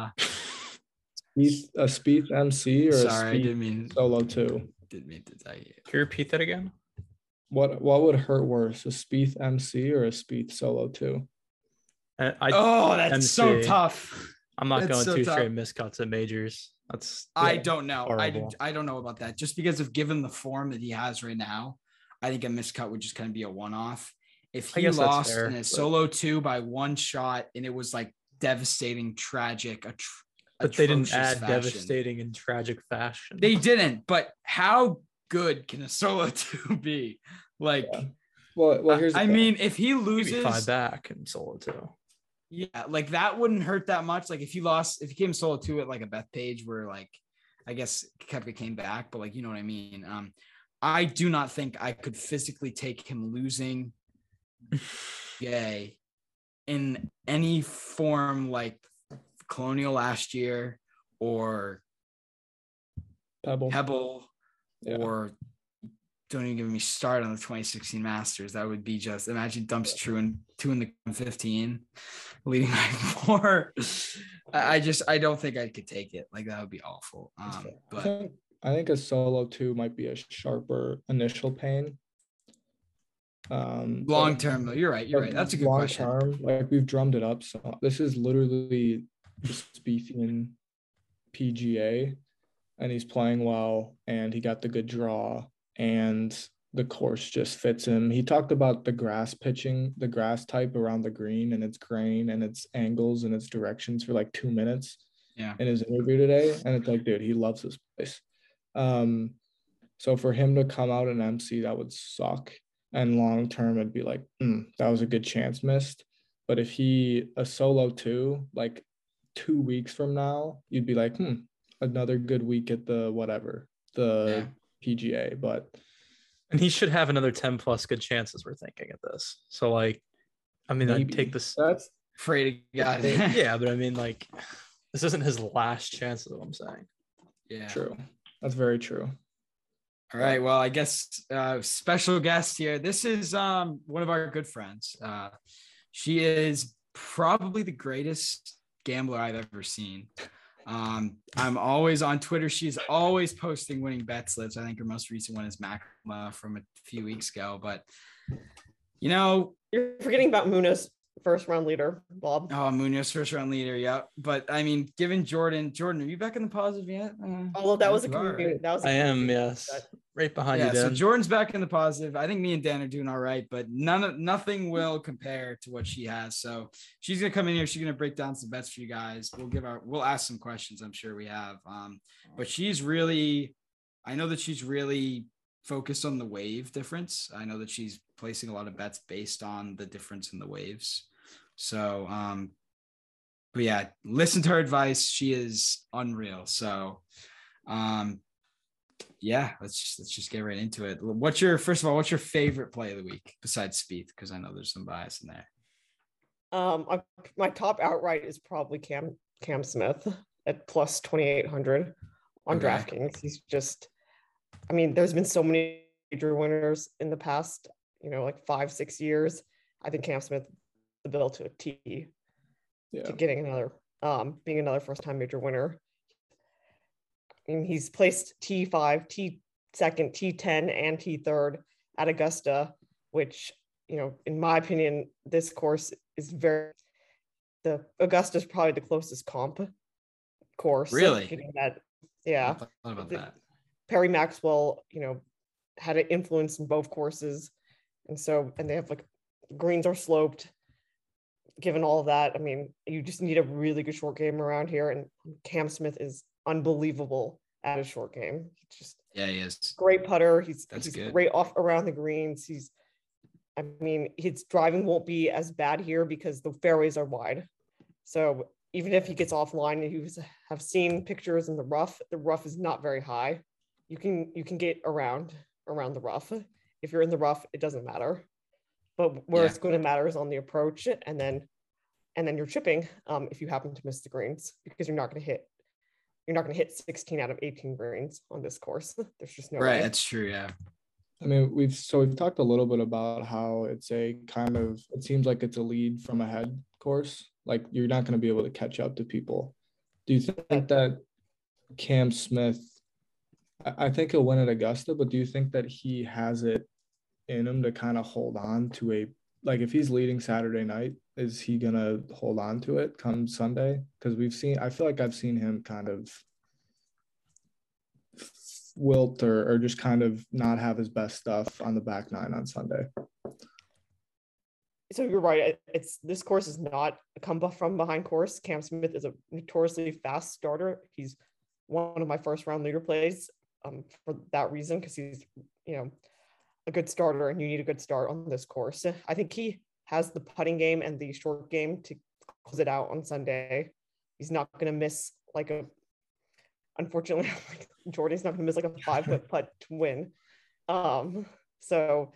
Spieth MC or sorry, a I didn't mean solo 2? Didn't mean to tell you. Can you repeat that again? What would hurt worse, a Spieth MC or a Spieth solo 2? That's MC. So tough. I'm not going 2 straight miscuts at majors. I don't know. I don't know about that. Just because of given the form that he has right now, I think a miscut would just kind of be a one-off. If he lost in a solo 2 by 1 shot and it was like devastating, tragic, but they didn't add devastating and tragic fashion. They didn't. But how good can a solo 2 be? Like, well, here's the thing. Mean, if he loses, maybe 5 back in solo 2. Yeah, like that wouldn't hurt that much. Like if he came solo 2 at like a Bethpage where like, I guess Koepka came back, but like, you know what I mean? I do not think I could physically take him losing in any form like Colonial last year or Pebble or don't even give me start on the 2016 Masters. That would be just imagine dumps two in the 15 leading by 4. I don't think I could take it. Like that would be awful. But I think a solo 2 might be a sharper initial pain. Long term though, you're right. That's a good question. Long term, like we've drummed it up. So this is literally just Spiethian PGA, and he's playing well, and he got the good draw, and the course just fits him. He talked about the grass pitching, the grass type around the green and its grain and its angles and its directions for like 2 minutes. Yeah. In his interview today, and it's like, dude, he loves this place. So for him to come out and MC, that would suck. And long term, it'd be like, that was a good chance missed. But if a solo 2, like 2 weeks from now, you'd be like, another good week at the PGA. And he should have another 10 plus good chances, we're thinking at this. So like, I mean, I'd take this. That's afraid of God. Yeah, but I mean, like, this isn't his last chance, is what I'm saying. Yeah. True. That's very true. All right. Well, I guess special guest here. This is one of our good friends. She is probably the greatest gambler I've ever seen. I'm always on Twitter. She's always posting winning bet slips. I think her most recent one is Macma from a few weeks ago. But, you're forgetting about Munoz, first round leader, Bob. Oh, Munoz, first round leader. Yeah. But I mean, given Jordan, are you back in the positive yet? Well, that was a community. I am, yes. Right behind you, Dan. So Jordan's back in the positive. I think me and Dan are doing all right, but nothing will compare to what she has. So she's gonna come in here. She's gonna break down some bets for you guys. We'll ask some questions. I'm sure we have. But I know that she's really focused on the wave difference. I know that she's placing a lot of bets based on the difference in the waves. So, but yeah, listen to her advice. She is unreal. So, yeah, let's just get right into it. What's your favorite play of the week besides Spieth? Because I know there's some bias in there. My top outright is probably Cam Smith at plus 2,800 on DraftKings. He's just, there's been so many major winners in the past, like 5-6 years. I think Cam Smith the bill to a T, to getting another, being another first-time major winner. He's placed T5, T2, T10, and T3 at Augusta, which, in my opinion, this course is Augusta is probably the closest comp course. Really? I thought about that. Perry Maxwell, had an influence in both courses. And they have greens are sloped. Given all of that, you just need a really good short game around here. And Cam Smith is unbelievable at a short game. He is great putter. He's great off around the greens. His driving won't be as bad here because the fairways are wide. So even if he gets offline, and you have seen pictures in the rough is not very high. You can get around the rough. If you're in the rough, it doesn't matter. But where it's going to matter is on the approach, and then you're chipping if you happen to miss the greens, because you're not going to hit you're not going to hit 16 out of 18 greens on this course. There's just no right. way. That's true. Yeah. I mean, we've talked a little bit about how it's a kind of, it seems like it's a lead from ahead course. Like you're not going to be able to catch up to people. Do you think that Cam Smith, I think he'll win at Augusta, but do you think that he has it in him to kind of hold on to a, like if he's leading Saturday night, is he going to hold on to it come Sunday? Because I feel like I've seen him kind of wilt or just kind of not have his best stuff on the back nine on Sunday. So you're right. This course is not a come from behind course. Cam Smith is a notoriously fast starter. He's one of my first round leader plays for that reason, because he's, a good starter, and you need a good start on this course. I think he has the putting game and the short game to close it out on Sunday. He's not going to miss unfortunately, Jordan's not going to miss like a 5-foot putt to win. So,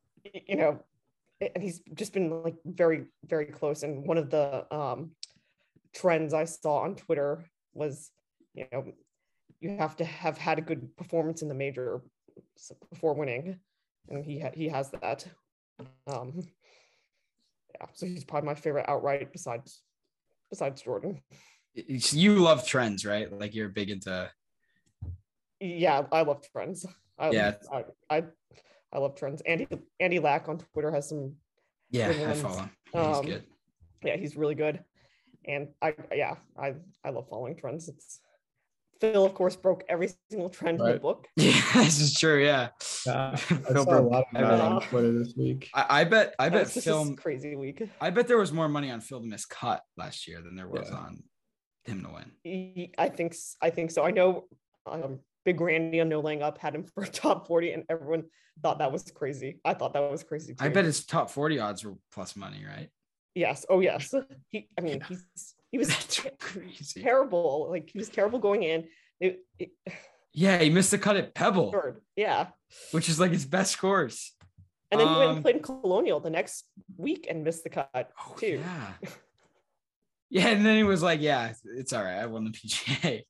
and he's just been like very, very close. And one of the trends I saw on Twitter was, you have to have had a good performance in the major before winning. And he has that. So he's probably my favorite outright besides Jordan. You love trends, right? Like you're big into. Yeah, I love trends. I love trends. Andy Lack on Twitter has some. Yeah, I follow him. He's good. Yeah, he's really good, and I love following trends. Phil, of course, broke every single trend in the book. Yeah, this is true. Yeah, I saw a lot of that on Twitter this week. I bet Phil crazy week. I bet there was more money on Phil to miss cut last year than there was on him to win. I think so. I know Big Randy on No Laying Up had him for top 40, and everyone thought that was crazy. I thought that was crazy too. I bet his top 40 odds were plus money, right? Yes. Oh yes. He was crazy. Terrible. Like he was terrible going in. He missed the cut at Pebble. Yeah. Which is like his best course. And then he went and played in Colonial the next week and missed the cut too. Yeah. Yeah, and then he was like, "Yeah, it's all right. I won the PGA."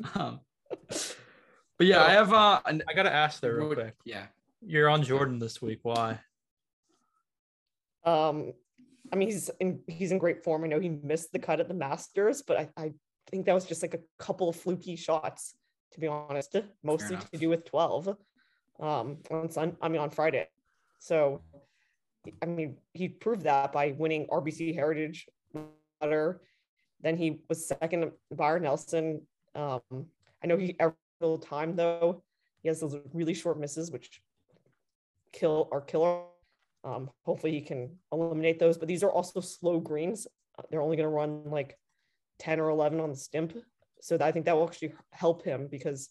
But yeah, I have. I gotta ask there real quick. Yeah, you're on Jordan this week. Why? I mean, he's in great form. I know he missed the cut at the Masters, but I think that was just like a couple of fluky shots, to be honest, mostly to do with 12 on Friday. So, I mean, he proved that by winning RBC Heritage Putter. Then he was second to Byron Nelson. I know every time though, he has those really short misses, which are killer. Hopefully he can eliminate those, but these are also slow greens. They're only going to run like 10 or 11 on the stimp. So I think that will actually help him because,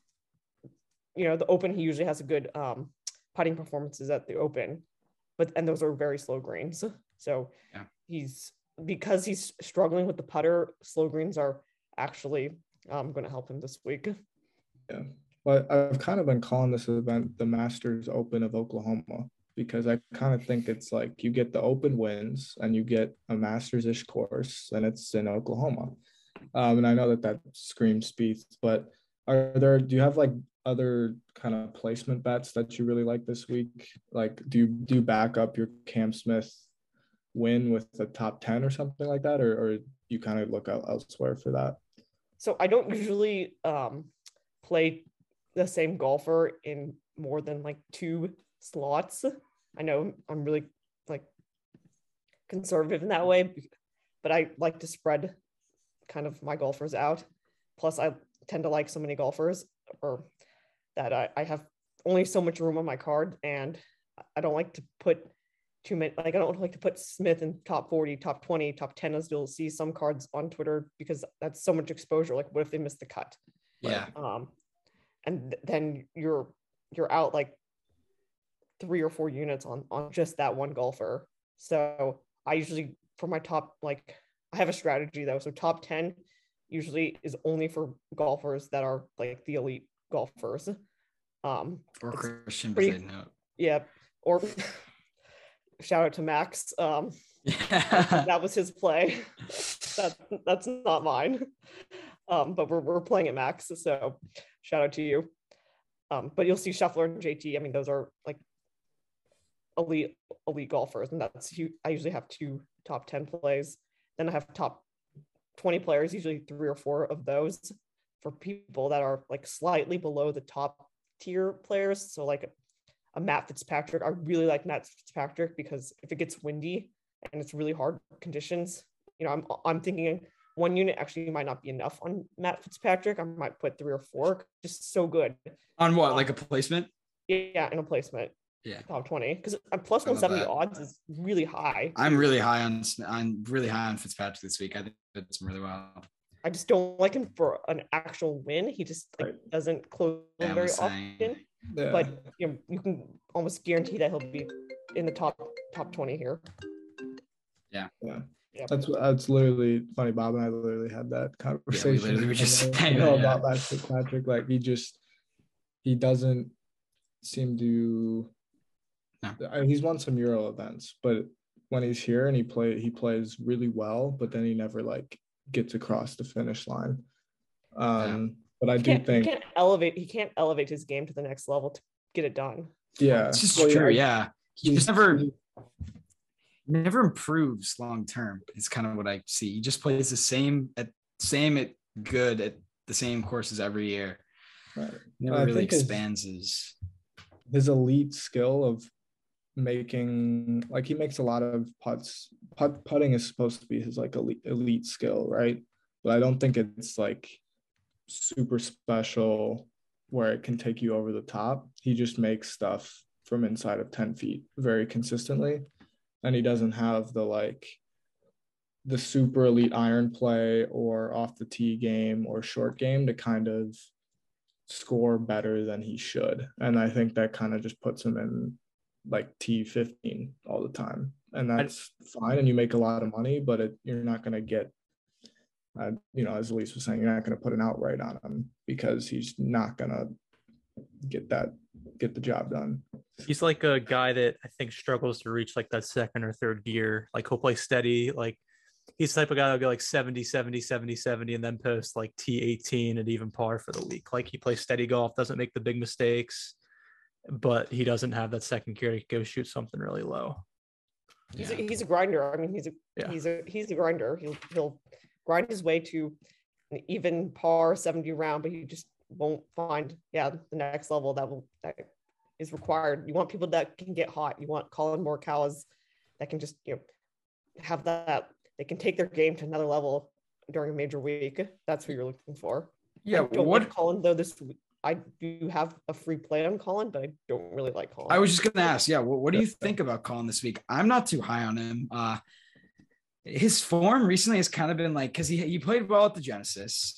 the Open, he usually has a good putting performances at the Open, and those are very slow greens. So because he's struggling with the putter, slow greens are actually going to help him this week. Yeah. Well, I've kind of been calling this event the Masters Open of Oklahoma, because I kind of think it's like you get the Open wins and you get a Masters-ish course, and it's in Oklahoma. And I know that screams Spieth, but do you have like other kind of placement bets that you really like this week? Like, do you back up your Cam Smith win with a top 10 or something like that, or you kind of look out elsewhere for that? So I don't usually play the same golfer in more than like 2 slots. I know I'm really like conservative in that way, but I like to spread kind of my golfers out. Plus I tend to like so many golfers, or that I have only so much room on my card, and I don't like to put too many, like I don't like to put Smith in top 40, top 20, top 10, as you'll see some cards on Twitter, because that's so much exposure. Like, what if they miss the cut? Yeah. And then you're out like 3 or 4 units on just that one golfer. So I usually, for my top, like I have a strategy though. So top 10 usually is only for golfers that are like the elite golfers. Or Christian Bezuidenhout. Yeah. Or shout out to Max. That was his play. That's not mine. But we're playing at max, so shout out to you. But you'll see Scheffler and JT. I mean, those are like elite golfers, and that's huge. I usually have 2 top 10 plays. Then I have top 20 players, usually 3 or 4 of those for people that are like slightly below the top tier players. So like a Matt Fitzpatrick. I really like Matt Fitzpatrick because if it gets windy and it's really hard conditions, you know, I'm thinking 1 unit actually might not be enough on Matt Fitzpatrick. I might put 3 or 4. Just so good. On what, like a placement? Yeah, in a placement. Yeah, top 20 because plus 170 odds is really high. I'm really high on Fitzpatrick this week. I think it's really well. I just don't like him for an actual win. He just like doesn't close very often. Yeah. But you know, you can almost guarantee that he'll be in the top 20 here. Yeah. That's literally funny. Bob and I literally had that conversation. We were just saying about Matt Fitzpatrick. Like he doesn't seem to. No. He's won some Euro events, but when he's here and he plays really well, but then he never like gets across the finish line. But I do think he can't elevate his game to the next level to get it done. Yeah, it's just true. Yeah, he just never improves long term. It's kind of what I see. He just plays the same at the same courses every year. Right. Never really expands his elite skill of making, like, he makes a lot of putts. Putting is supposed to be his like elite skill, right? But I don't think it's like super special where it can take you over the top. He just makes stuff from inside of 10 feet very consistently, and he doesn't have the super elite iron play or off the tee game or short game to kind of score better than he should. And I think that kind of just puts him in like T15 all the time, and that's fine, and you make a lot of money, but you're not going to get as Elise was saying, you're not going to put an outright on him because he's not going to get the job done. He's like a guy that I think struggles to reach like that second or third gear. Like, he'll play steady. Like, he's the type of guy that'll go like 70, 70, 70, 70, and then post like T18 at even par for the week. Like, he plays steady golf, doesn't make the big mistakes, but he doesn't have that second gear to go shoot something really low. He's a grinder. I mean, he's a grinder. He'll grind his way to an even par 70 round, but he just won't find the next level that is required. You want people that can get hot. You want Colin Morikawa's that can just have that, they can take their game to another level during a major week. That's what you're looking for. Yeah, like Colin though this week. I do have a free play on Colin, but I don't really like Colin. I was just gonna ask, what do you think about Colin this week? I'm not too high on him. His form recently has kind of been like, because he played well at the Genesis.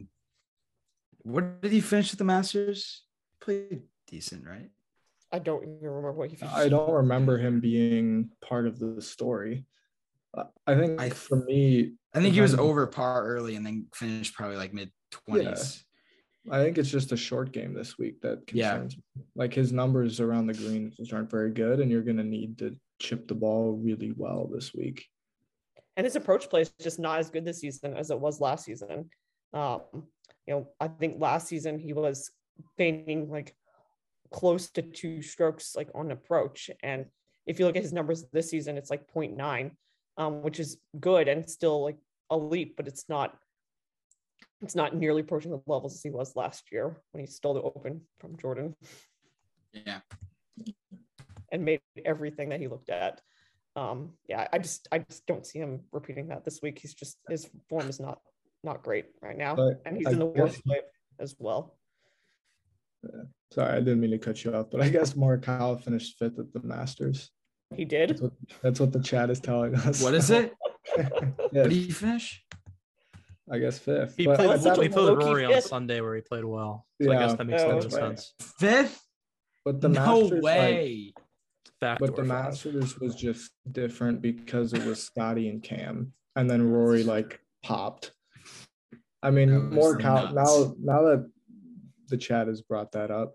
What did he finish at the Masters? Played decent, right? I don't even remember what he finished. I don't remember him being part of the story. I think he was over par early and then finished probably like mid-20s. Yeah. I think it's just a short game this week that concerns me. Like, his numbers around the greens just aren't very good, and you're going to need to chip the ball really well this week. And his approach play is just not as good this season as it was last season. I think last season he was feigning like close to 2 strokes like on approach. And if you look at his numbers this season, it's like 0.9, which is good and still like elite, but it's not nearly approaching the levels as he was last year when he stole the Open from Jordan. Yeah. And made everything that he looked at. I just don't see him repeating that this week. His form is not great right now, and he's in the worst way as well. Sorry, I didn't mean to cut you off, but I guess Morikawa finished 5th at the Masters. He did? That's what the chat is telling us. What is it? Yes. What did he finish? I guess 5th. He played Rory on Sunday where he played well. So I guess that makes a lot of sense. 5th? But the Masters, no way. But the Masters was just different because it was Scotty and Cam, and then Rory popped. I mean, Morikawa, now that the chat has brought that up,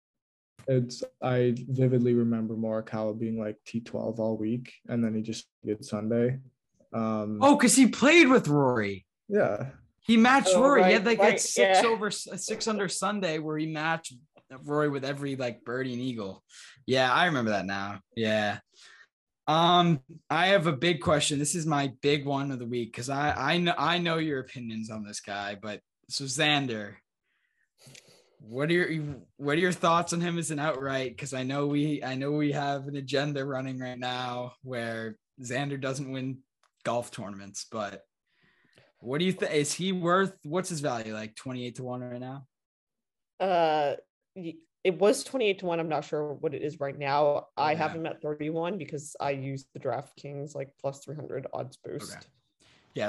I vividly remember Morikawa being like T12 all week, and then he just did Sunday. Because he played with Rory. Yeah. He matched Rory. Right, He had like that right, 6 under Sunday where he matched Rory with every like birdie and eagle. Yeah, I remember that now. Yeah. I have a big question. This is my big one of the week because I know your opinions on this guy, but so Xander, what are your thoughts on him as an outright? Because I know we have an agenda running right now where Xander doesn't win golf tournaments, but what do you think? Is he worth, what's his value? Like 28-1 right now? It was 28-1. I'm not sure what it is right now. I Yeah. have him at 31 because I used the DraftKings like plus 300 odds boost. Okay. Yeah.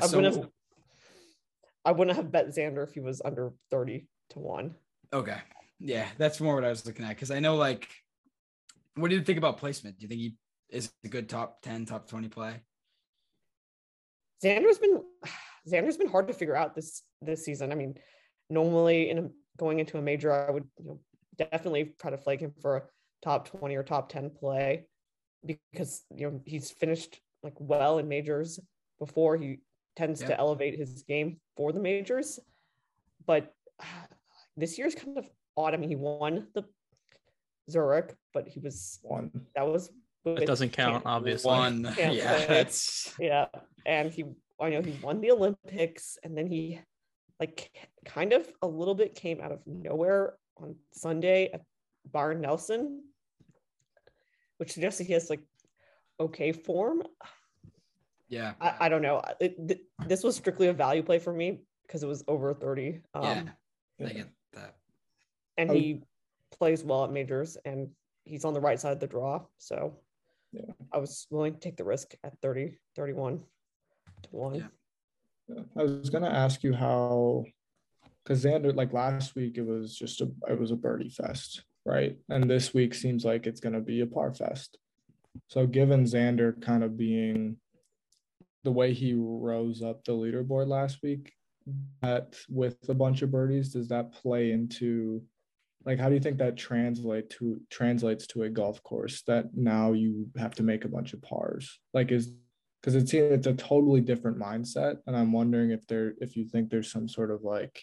I wouldn't have bet Xander if he was under 30-1. Okay. Yeah, that's more what I was looking at because I know, like, what do you think about placement? Do you think he is a good top 10, top 20 play? Xander's been hard to figure out this season. I mean, normally going into a major, I would definitely try to flag him for a top 20 or top 10 play because he's finished like well in majors before. He tends to elevate his game for the majors, but this year's kind of odd. I mean, he won the Zurich, but he was one. That was it doesn't count, obviously. One, yeah, and I know he won the Olympics, and then he like kind of a little bit came out of nowhere on Sunday at Byron Nelson, which suggests he has like okay form. Yeah, I don't know. This was strictly a value play for me because it was over 30. I get that. And he plays well at majors, and he's on the right side of the draw. So I was willing to take the risk at 31-1. Yeah. I was gonna ask you how, because Xander, like last week, it was a birdie fest, right? And this week seems like it's gonna be a par fest. So given Xander kind of being the way he rose up the leaderboard last week, that with a bunch of birdies, does that play into, like, how do you think that translates to a golf course that now you have to make a bunch of pars? Like, because it's a totally different mindset, and I'm wondering if you think there's some sort of like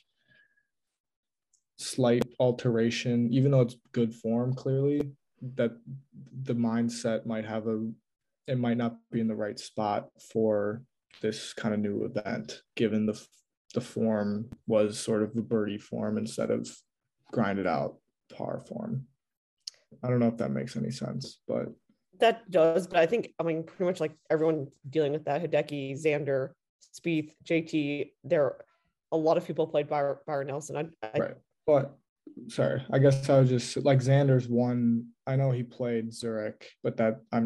slight alteration, even though it's good form clearly, that the mindset it might not be in the right spot for this kind of new event, given the form was sort of the birdie form instead of grinded out par form. I don't know if that makes any sense, but that does. But I think, I mean, pretty much like everyone dealing with that, Hideki, Xander, Spieth, JT, a lot of people played Byron Nelson. Right. But sorry, I guess I was just like, Xander's one. I know he played Zurich, but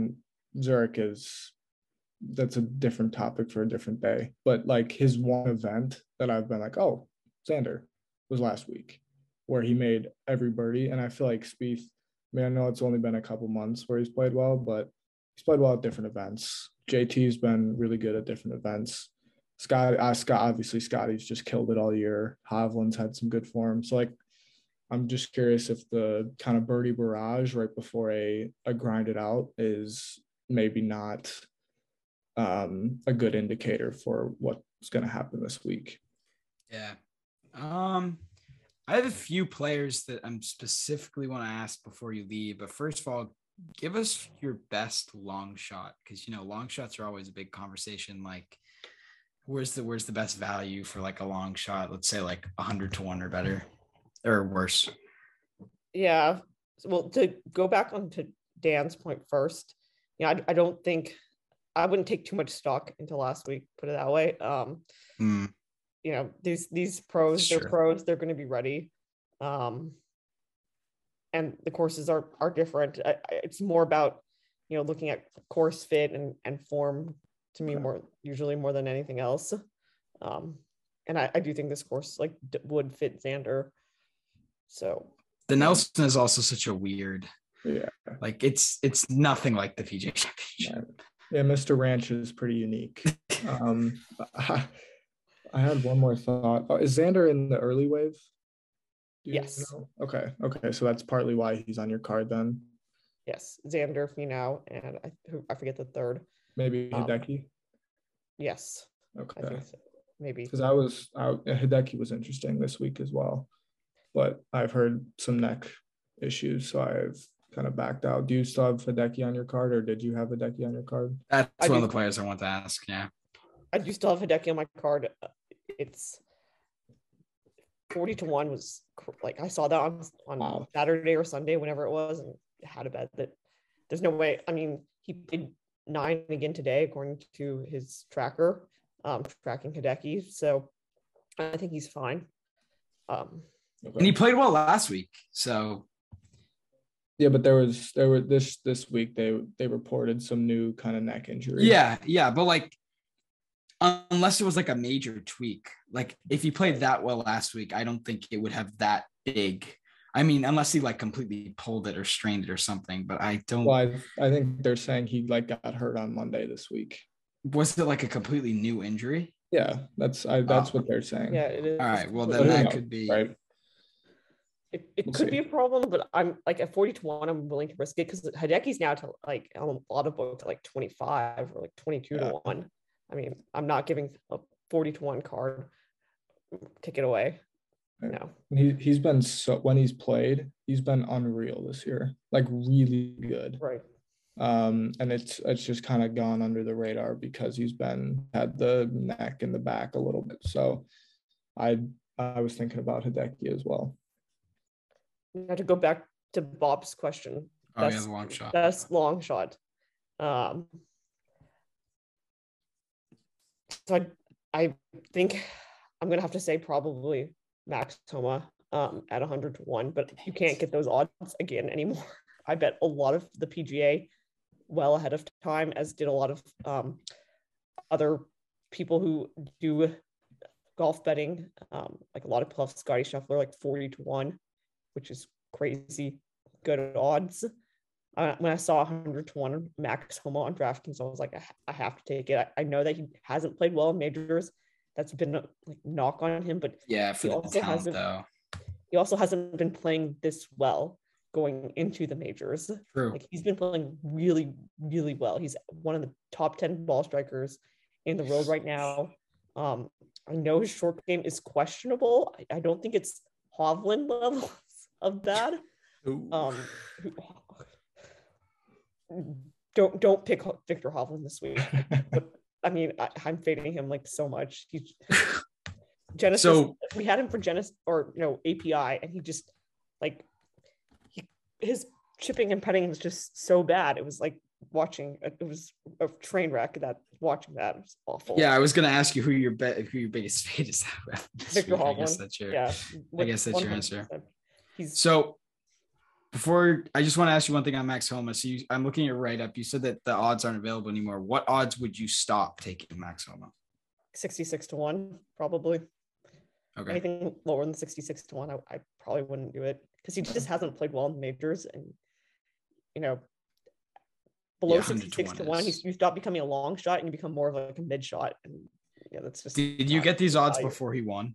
that's a different topic for a different day. But like his one event that I've been like, oh, Xander was last week, where he made every birdie. And I feel like Spieth, I mean, I know it's only been a couple months where he's played well, but he's played well at different events. JT's been really good at different events. Obviously Scotty's just killed it all year. Hovland's had some good form. So like, I'm just curious if the kind of birdie barrage right before a grinded out is maybe not a good indicator for what's going to happen this week. Yeah. I have a few players that I'm specifically want to ask before you leave, but first of all, give us your best long shot, because long shots are always a big conversation. Like, where's the best value for like a long shot? Let's say like 100-1 or better or worse. Yeah. Well, to go back onto Dan's point first, I don't think I wouldn't take too much stock into last week, put it that way. These pros, sure. They're pros, they're going to be ready. And the courses are different. It's more about, looking at course fit and form to me usually more than anything else. And I do think this course would fit Xander. So the Nelson is also such a weird, like it's nothing like the PGA Championship. Yeah, Mr. Ranch is pretty unique. I had one more thought. Is Xander in the early wave? Yes. Okay. So that's partly why he's on your card then. Yes, Xander, Finau, and I forget the third. Maybe Hideki. Yes. Okay. maybe. Because Hideki was interesting this week as well, but I've heard some neck issues, so I've kind of backed out. Do you still have Hideki on your card, or did you have Hideki on your card? That's one of the players I want to ask. Yeah, I do still have Hideki on my card. It's 40-1 was like, I saw that on Saturday or Sunday, whenever it was, and had a bet that there's no way. I mean, he did 9 again today, according to his tracker, tracking Hideki. So I think he's fine. And he played well last week. So yeah, but there were this week they reported some new kind of neck injury. Yeah, but like, unless it was like a major tweak, like if he played that well last week, I don't think it would have that big. I mean, unless he like completely pulled it or strained it or something, but I don't. Well, I think they're saying he like got hurt on Monday this week. Was it like a completely new injury? Yeah, that's what they're saying. Yeah, it is. All right, well then that could be right. It could be a problem, but I'm like at 40-1, I'm willing to risk it because Hideki's now to like a lot of books like 25 or like 22-1. I mean, I'm not giving a 40-1 card ticket away. No, he's been when he's played, he's been unreal this year, like really good. Right. And it's just kind of gone under the radar because he's had the neck and the back a little bit. So I was thinking about Hideki as well. Now to go back to Bob's question. The long shot. Best long shot. So I think I'm gonna have to say probably Max Homa at 100-1, but you can't get those odds again anymore. I bet a lot of the PGA well ahead of time, as did a lot of other people who do golf betting. Like a lot of plus Scotty Scheffler, like 40-1, which is crazy good odds. When I saw 100-1 Max Homa on DraftKings, I was like, I have to take it. I know that he hasn't played well in majors. That's been a knock on him, but yeah, for the talent though. He also hasn't been playing this well going into the majors. True. Like he's been playing really, really well. He's one of the top 10 ball strikers in the world right now. I know his short game is questionable. I don't think it's Hovland levels of bad. Don't pick Victor Hovland this week. But I mean, I'm fading him like so much. He's Genesis. So we had him for Genesis or API, and he just like his chipping and putting was just so bad. It was like it was a train wreck. Watching that was awful. Yeah, I was gonna ask you who your biggest fade is. Victor Hovland. I guess that's your answer. So before, I just want to ask you one thing on Max Homa. So I'm looking at your write-up. You said that the odds aren't available anymore. What odds would you stop taking Max Homa? 66-1, probably. Okay. Anything lower than 66-1, I probably wouldn't do it because he just hasn't played well in majors, and below 66-1, you stop becoming a long shot and you become more of like a mid shot, and that's just. Did you get these odds before he won?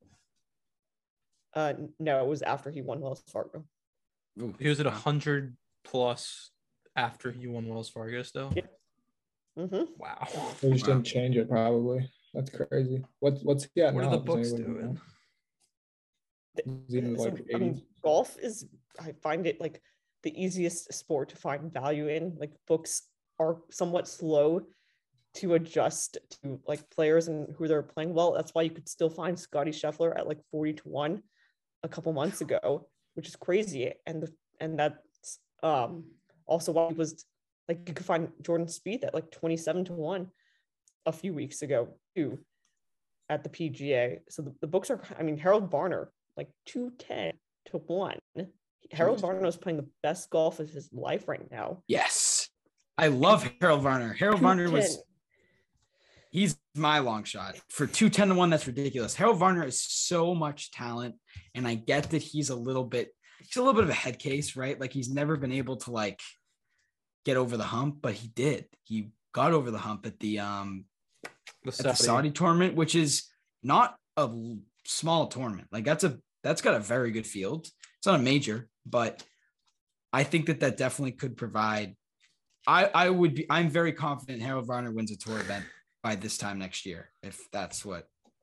No, it was after he won Wells Fargo. Ooh. He was at 100 plus after he won Wells Fargo still. Yeah. Mm-hmm. Wow. They just didn't change it probably. That's crazy. What's he at now? What are the books doing? I mean, golf is, I find it like the easiest sport to find value in. Like books are somewhat slow to adjust to like players and who they're playing well. That's why you could still find Scotty Scheffler at like 40-1 a couple months ago, which is crazy. And that's also why he was like, you could find Jordan Spieth at like 27-1 a few weeks ago too at the PGA. So the books are, I mean, Harold Varner, like 210-1. Harold Varner is playing the best golf of his life right now. Yes. I love Harold Varner. Harold Varner he's my long shot for 210-1. That's ridiculous. Harold Varner is so much talent. And I get that he's a little bit of a head case, right? Like he's never been able to like get over the hump, but he did. He got over the hump at the Saudi tournament, which is not a small tournament. Like that's got a very good field. It's not a major, but I think that definitely could provide. I'm very confident Harold Varner wins a tour event by this time next year, if that's what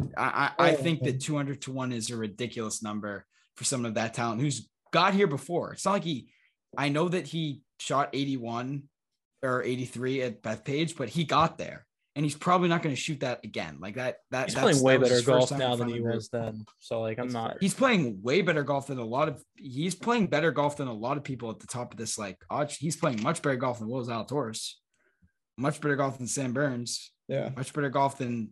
I think that 200 to 1 is a ridiculous number for someone of that talent who's got here before. It's not like I know that he shot 81 or 83 at Bethpage, but he got there. And he's probably not going to shoot that again. Like that. He's playing way better golf now than he was then. So like, I'm not. He's playing way better golf than he's playing better golf than a lot of people at the top of this. Like, he's playing much better golf than Will Zalatoris, much better golf than Sam Burns. Yeah. Much better golf than.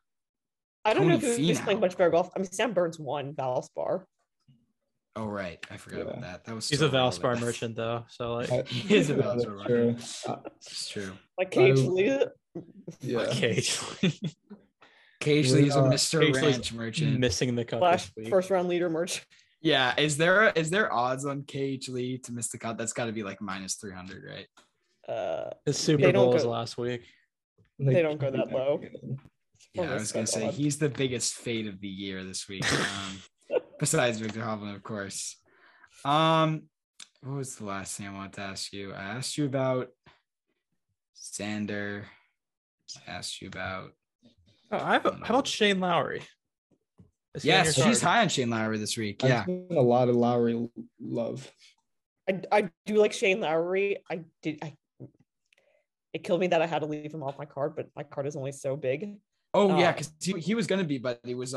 I don't know who's playing much better golf. I mean, Sam Burns won Valspar. Oh, right. I forgot about that. That was. He's a Valspar merchant though. So like, he is a Valspar merchant. It's true. Like Cage Lee. Yeah. Occasionally he's a Mr. Ranch merchant. Missing the cut Flash first round leader merchant. Yeah. Is there odds on KH Lee to miss the cut? That's got to be like minus 300, right? His Super Bowl was last week. They don't go that low. Yeah, I was gonna say he's the biggest fade of the year this week. Besides Victor Hovland, of course. What was the last thing I wanted to ask you? I asked you about Xander. Asked you about. How about Shane Lowry? Yes, she's high on Shane Lowry this week. Yeah, a lot of Lowry love. I do like Shane Lowry. It killed me that I had to leave him off my card, but my card is only so big. Oh yeah, because he was gonna be, but he was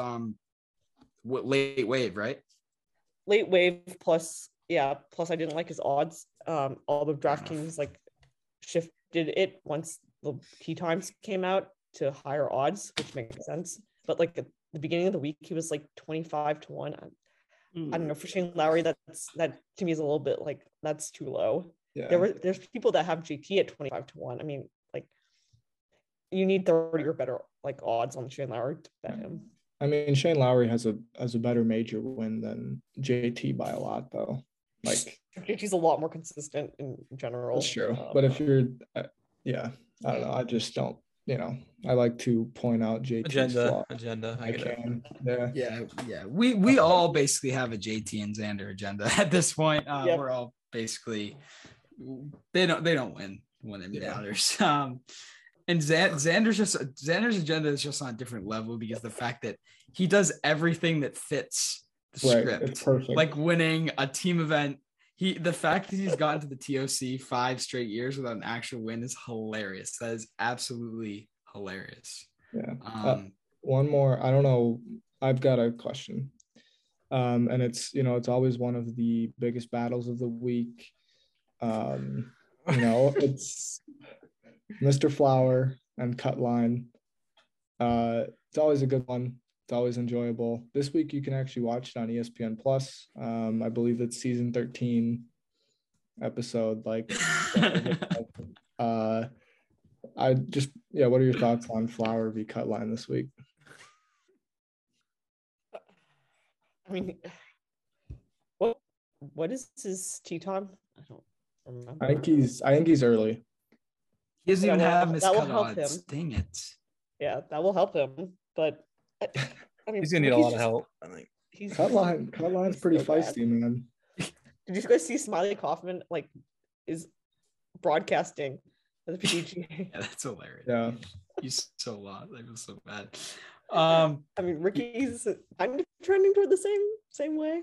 late wave, right? Late wave plus I didn't like his odds. All the DraftKings like shifted it once the tee times came out to higher odds, which makes sense. But like at the beginning of the week, he was like 25 to 1. I don't know, for Shane Lowry, that to me is a little bit like that's too low. Yeah. There's people that have JT at 25 to 1. I mean, like you need 30 or better like odds on Shane Lowry to bet him. I mean, Shane Lowry has a better major win than JT by a lot, though. Like JT's a lot more consistent in general. That's true. But if you're, I don't know. I just don't. I like to point out JT's agenda. I can. Yeah. We all basically have a JT and Xander agenda at this point. We're all basically they don't win when it matters. And Xander's agenda is just on a different level because the fact that he does everything that fits the script. It's perfect. Like winning a team event. The fact that he's gotten to the TOC 5 straight years without an actual win is hilarious. That is absolutely hilarious. Yeah. One more. I don't know. I've got a question. And it's, it's always one of the biggest battles of the week. It's Mr. Flower and Cutline. It's always a good one. It's always enjoyable. This week you can actually watch it on ESPN Plus. I believe it's season 13 episode. Like, what are your thoughts on Flower v Cutline this week? I mean, what is his tee time? I don't remember. I think he's early. He doesn't even have miscut odds. Dang it. Yeah, that will help him. But I mean, he's gonna need a lot of help. I think Cutline's pretty feisty, man. Did you guys see Smiley Kaufman is broadcasting the PDGA? Yeah, that's hilarious. Yeah, he's so lost. I feel so bad. I mean, Ricky's I'm trending toward the same way.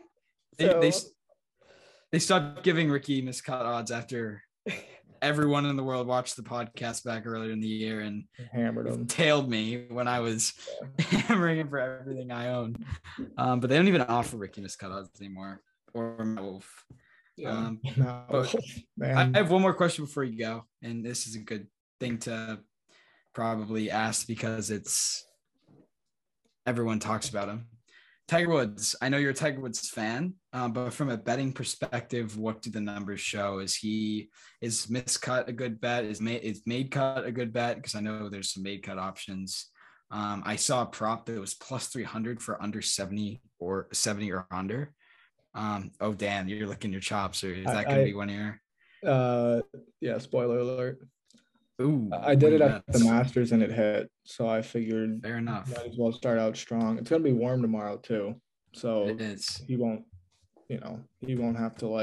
They stopped giving Ricky miscut odds after everyone in the world watched the podcast back earlier in the year and hammered him, tailed me when I was hammering him for everything I own. But they don't even offer Ricky miscut odds anymore or Wolf. Yeah. I have one more question before you go, and this is a good thing to probably ask because it's everyone talks about him. Tiger Woods. I know you're a Tiger Woods fan, but from a betting perspective, what do the numbers show? Is miscut a good bet? Is made cut a good bet? Because I know there's some made cut options. I saw a prop that was plus 300 for under 70 or under. Oh, Dan, you're licking your chops. Or is that going to be one of your? Yeah. Spoiler alert. Ooh, I did it at the Masters and it hit, so I figured fair enough. Might as well start out strong. It's gonna be warm tomorrow too, so it is. He won't have to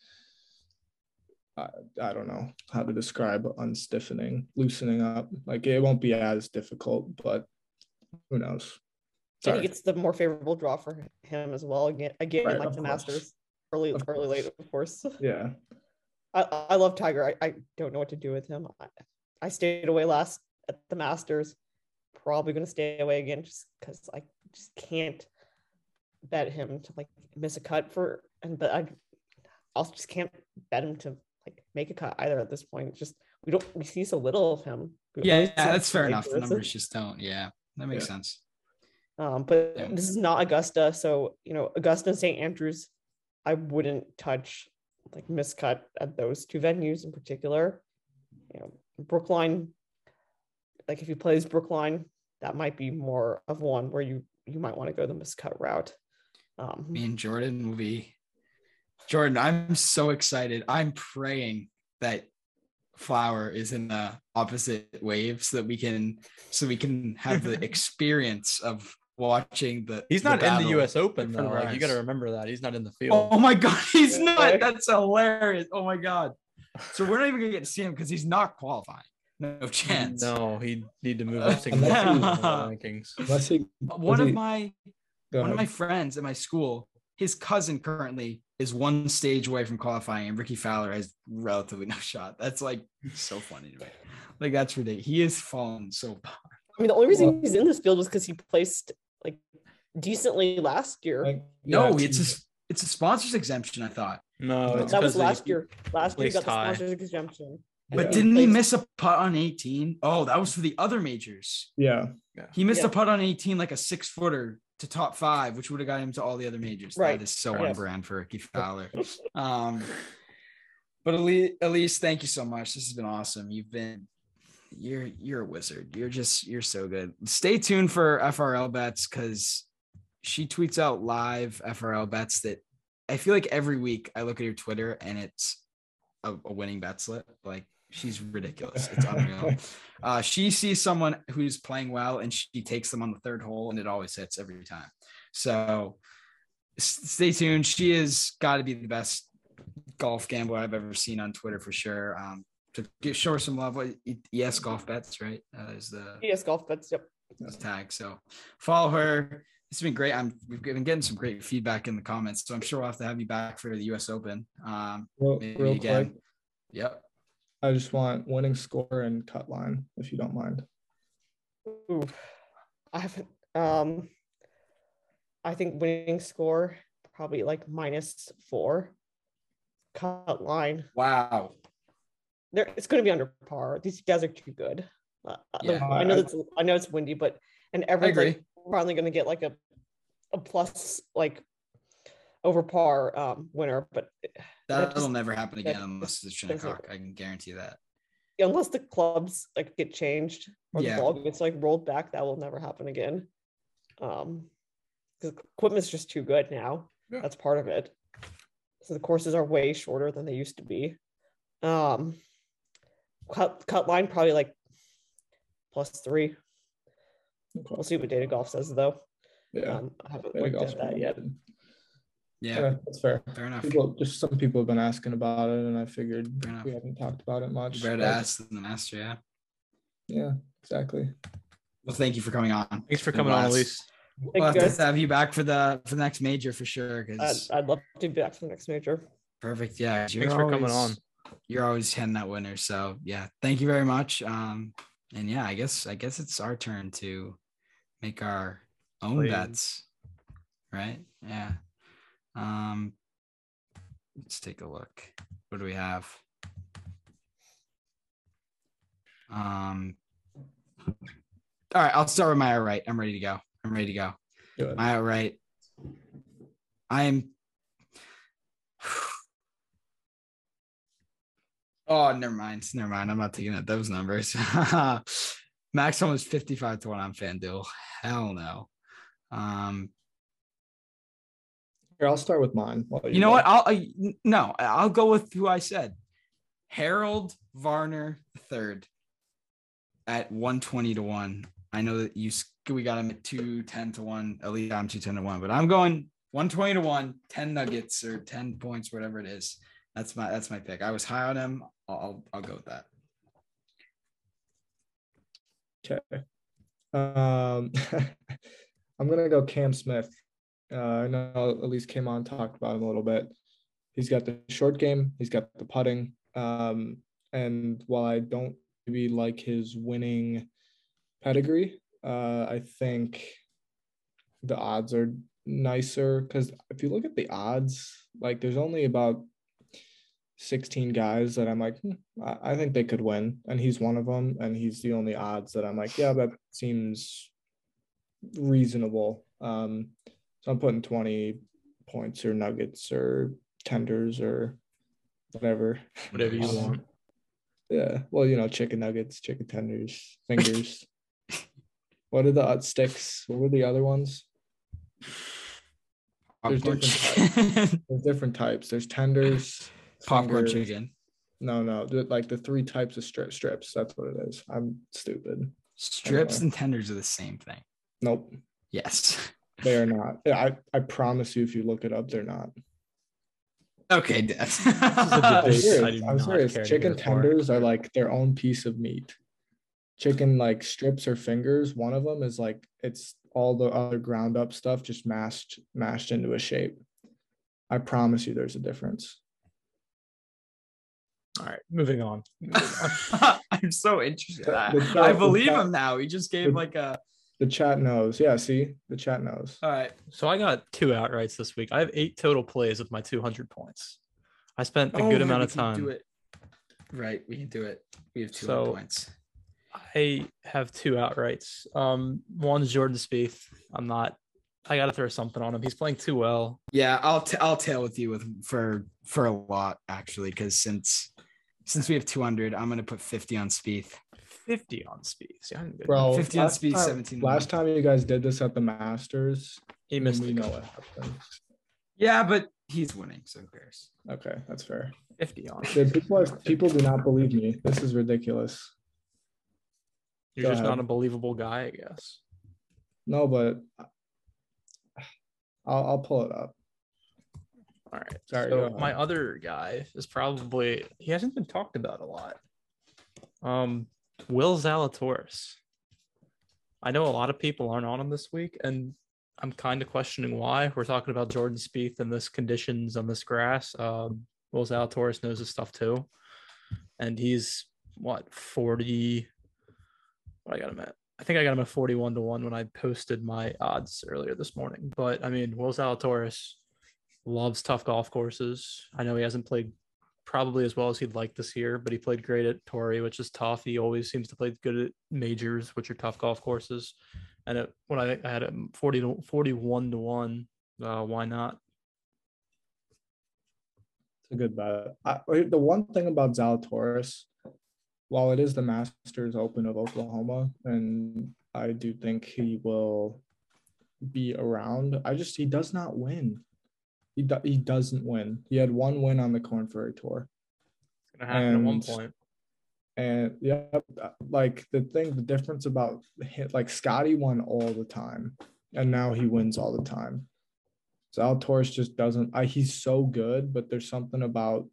I don't know how to describe loosening up. Like it won't be as difficult, but who knows? And he gets the more favorable draw for him as well. Again, Right, like the Masters, early, late, of course. Yeah. I love Tiger. I don't know what to do with him. I stayed away last at the Masters. Probably going to stay away again just because I just can't bet him to like miss a cut but I also just can't bet him to like make a cut either at this point. Just we see so little of him. That's fair enough. The numbers just don't. Yeah, that makes sense. But this is not Augusta, so Augusta and St. Andrews, I wouldn't touch like miscut at those two venues in particular. Brookline, like if he plays Brookline, that might be more of one where you might want to go the miscut route. Me and Jordan will be. Jordan, I'm so excited. I'm praying that Flower is in the opposite wave so we can have the experience of watching the. He's not in the U.S. Open though. Like, you got to remember that he's not in the field. Oh my God, he's not. That's hilarious. Oh my God. So we're not even gonna get to see him because he's not qualifying. No chance. No, he'd need to move up significantly in the rankings. One of my friends at my school, his cousin currently is one stage away from qualifying, and Ricky Fowler has relatively no shot. That's like so funny to me. Like that's ridiculous. He has fallen so far. I mean, the only reason he's in this field was because he placed like decently last year. It's a sponsor's exemption. I thought. No, that was last year. Last year he got the sponsor's exemption. But didn't he miss a putt on 18? Oh, that was for the other majors. Yeah. He missed a putt on 18, like a 6-footer to top 5, which would have got him to all the other majors. Right. That is so on brand for Ricky Fowler. But Elise, thank you so much. This has been awesome. You're a wizard. You're so good. Stay tuned for FRL bets because she tweets out live FRL bets that I feel like every week I look at her Twitter and it's a winning bet slip. Like she's ridiculous. It's unreal. She sees someone who's playing well and she takes them on the third hole and it always hits every time. So stay tuned. She has got to be the best golf gambler I've ever seen on Twitter for sure. To show her some love. ES Golf Bets, right? Is the ES Golf Bets. Yep. Tag. So follow her. It's been great. We've been getting some great feedback in the comments, so I'm sure we'll have to have you back for the U.S. Open. Maybe real again. Quick, yep. I just want winning score and cut line, if you don't mind. Ooh, I haven't. I think winning score probably like -4. Cut line. Wow. It's going to be under par. These guys are too good. I know it's windy, but everyone's like probably going to get like a plus like over par winner, but that'll never happen again unless it's Shinnecock. I can guarantee that. Unless the clubs like get changed or the ball gets like rolled back, that will never happen again. Because equipment's just too good now. Yeah. That's part of it. So the courses are way shorter than they used to be. Cut line probably like +3. Okay. We'll see what Data Golf says though. Yeah, I haven't looked at that yet. Yeah, that's fair. Fair enough. Some people have been asking about it, and I figured we haven't talked about it much. Better to ask than the master, yeah. Yeah, exactly. Well, thank you for coming on. Thanks for coming on, Elise. We'll have to have you back for the next major for sure. I'd love to be back for the next major. Perfect. Yeah. Thanks for coming on. You're always hitting that winner. So yeah, thank you very much. And yeah, I guess it's our turn to make our own bets. Right? Yeah. Let's take a look. What do we have? All right, I'll start with my outright. I'm ready to go. Good. My outright. Oh, never mind. I'm not taking at those numbers. Maximum is 55-1 on FanDuel. Hell no. Here, I'll start with mine. You know what? I'll go with who I said. Harold Varner III at 120-1. I know that we got him at 210-1. At least I'm 210-1, but I'm going 120-1, 10 nuggets or 10 points, whatever it is. That's my pick. I was high on him. I'll go with that. Okay. I'm gonna go Cam Smith. I know at least came on, talked about him a little bit. He's got the short game, he's got the putting. And while I don't maybe like his winning pedigree, I think the odds are nicer because if you look at the odds, like there's only about 16 guys that I'm like, I think they could win, and he's one of them, and he's the only odds that I'm like, yeah, that seems reasonable. So I'm putting 20 points or nuggets or tenders or whatever you want. Yeah, well, chicken nuggets, chicken tenders, fingers. What are the sticks? What were the other ones? There's different types. There's tenders, popcorn chicken. No, like the 3 types of strips. That's what it is. I'm stupid. Strips and tenders are the same thing. Nope. Yes. They are not. I promise you, if you look it up, they're not. Okay, Dad. I'm serious. Chicken tenders are like their own piece of meat. Chicken like strips or fingers, one of them is like it's all the other ground up stuff just mashed into a shape. I promise you there's a difference. All right, moving on. I'm so interested. I believe him now. He just gave the chat knows. Yeah, see? The chat knows. All right. So I got 2 outrights this week. I have 8 total plays with my 200 points. I spent a good amount of time. Right, we can do it. We have 200 points. I have 2 outrights. One's Jordan Spieth. I got to throw something on him. He's playing too well. Yeah, I'll tail with you for a lot actually, because since we have 200, I'm gonna put 50 on Spieth. 50 on Spieth. Yeah, bro. 50 on Spieth. 17. Last time you guys did this at the Masters, he missed. We know what happened. Yeah, but he's winning, so who cares? Okay, that's fair. 50 on. People do not believe me. This is ridiculous. You're just not a believable guy, I guess. No, but I'll pull it up. All right. Sorry. So my other guy is he hasn't been talked about a lot. Will Zalatoris. I know a lot of people aren't on him this week, and I'm kind of questioning why. We're talking about Jordan Spieth and this conditions on this grass. Will Zalatoris knows his stuff too, and he's 40. What I got him at? I think I got him at 41-1 when I posted my odds earlier this morning. But I mean, Will Zalatoris loves tough golf courses. I know he hasn't played probably as well as he'd like this year, but he played great at Torrey, which is tough. He always seems to play good at majors, which are tough golf courses. And when I had him 41-1, why not? It's a good bet. The one thing about Zalatoris, while it is the Masters Open of Oklahoma, and I do think he will be around, he does not win. He doesn't win. He had 1 win on the Korn Ferry Tour. It's gonna happen at one point. And yeah, like the difference about like Scotty won all the time, and now he wins all the time. Zalatoris just doesn't. He's so good, but there's something about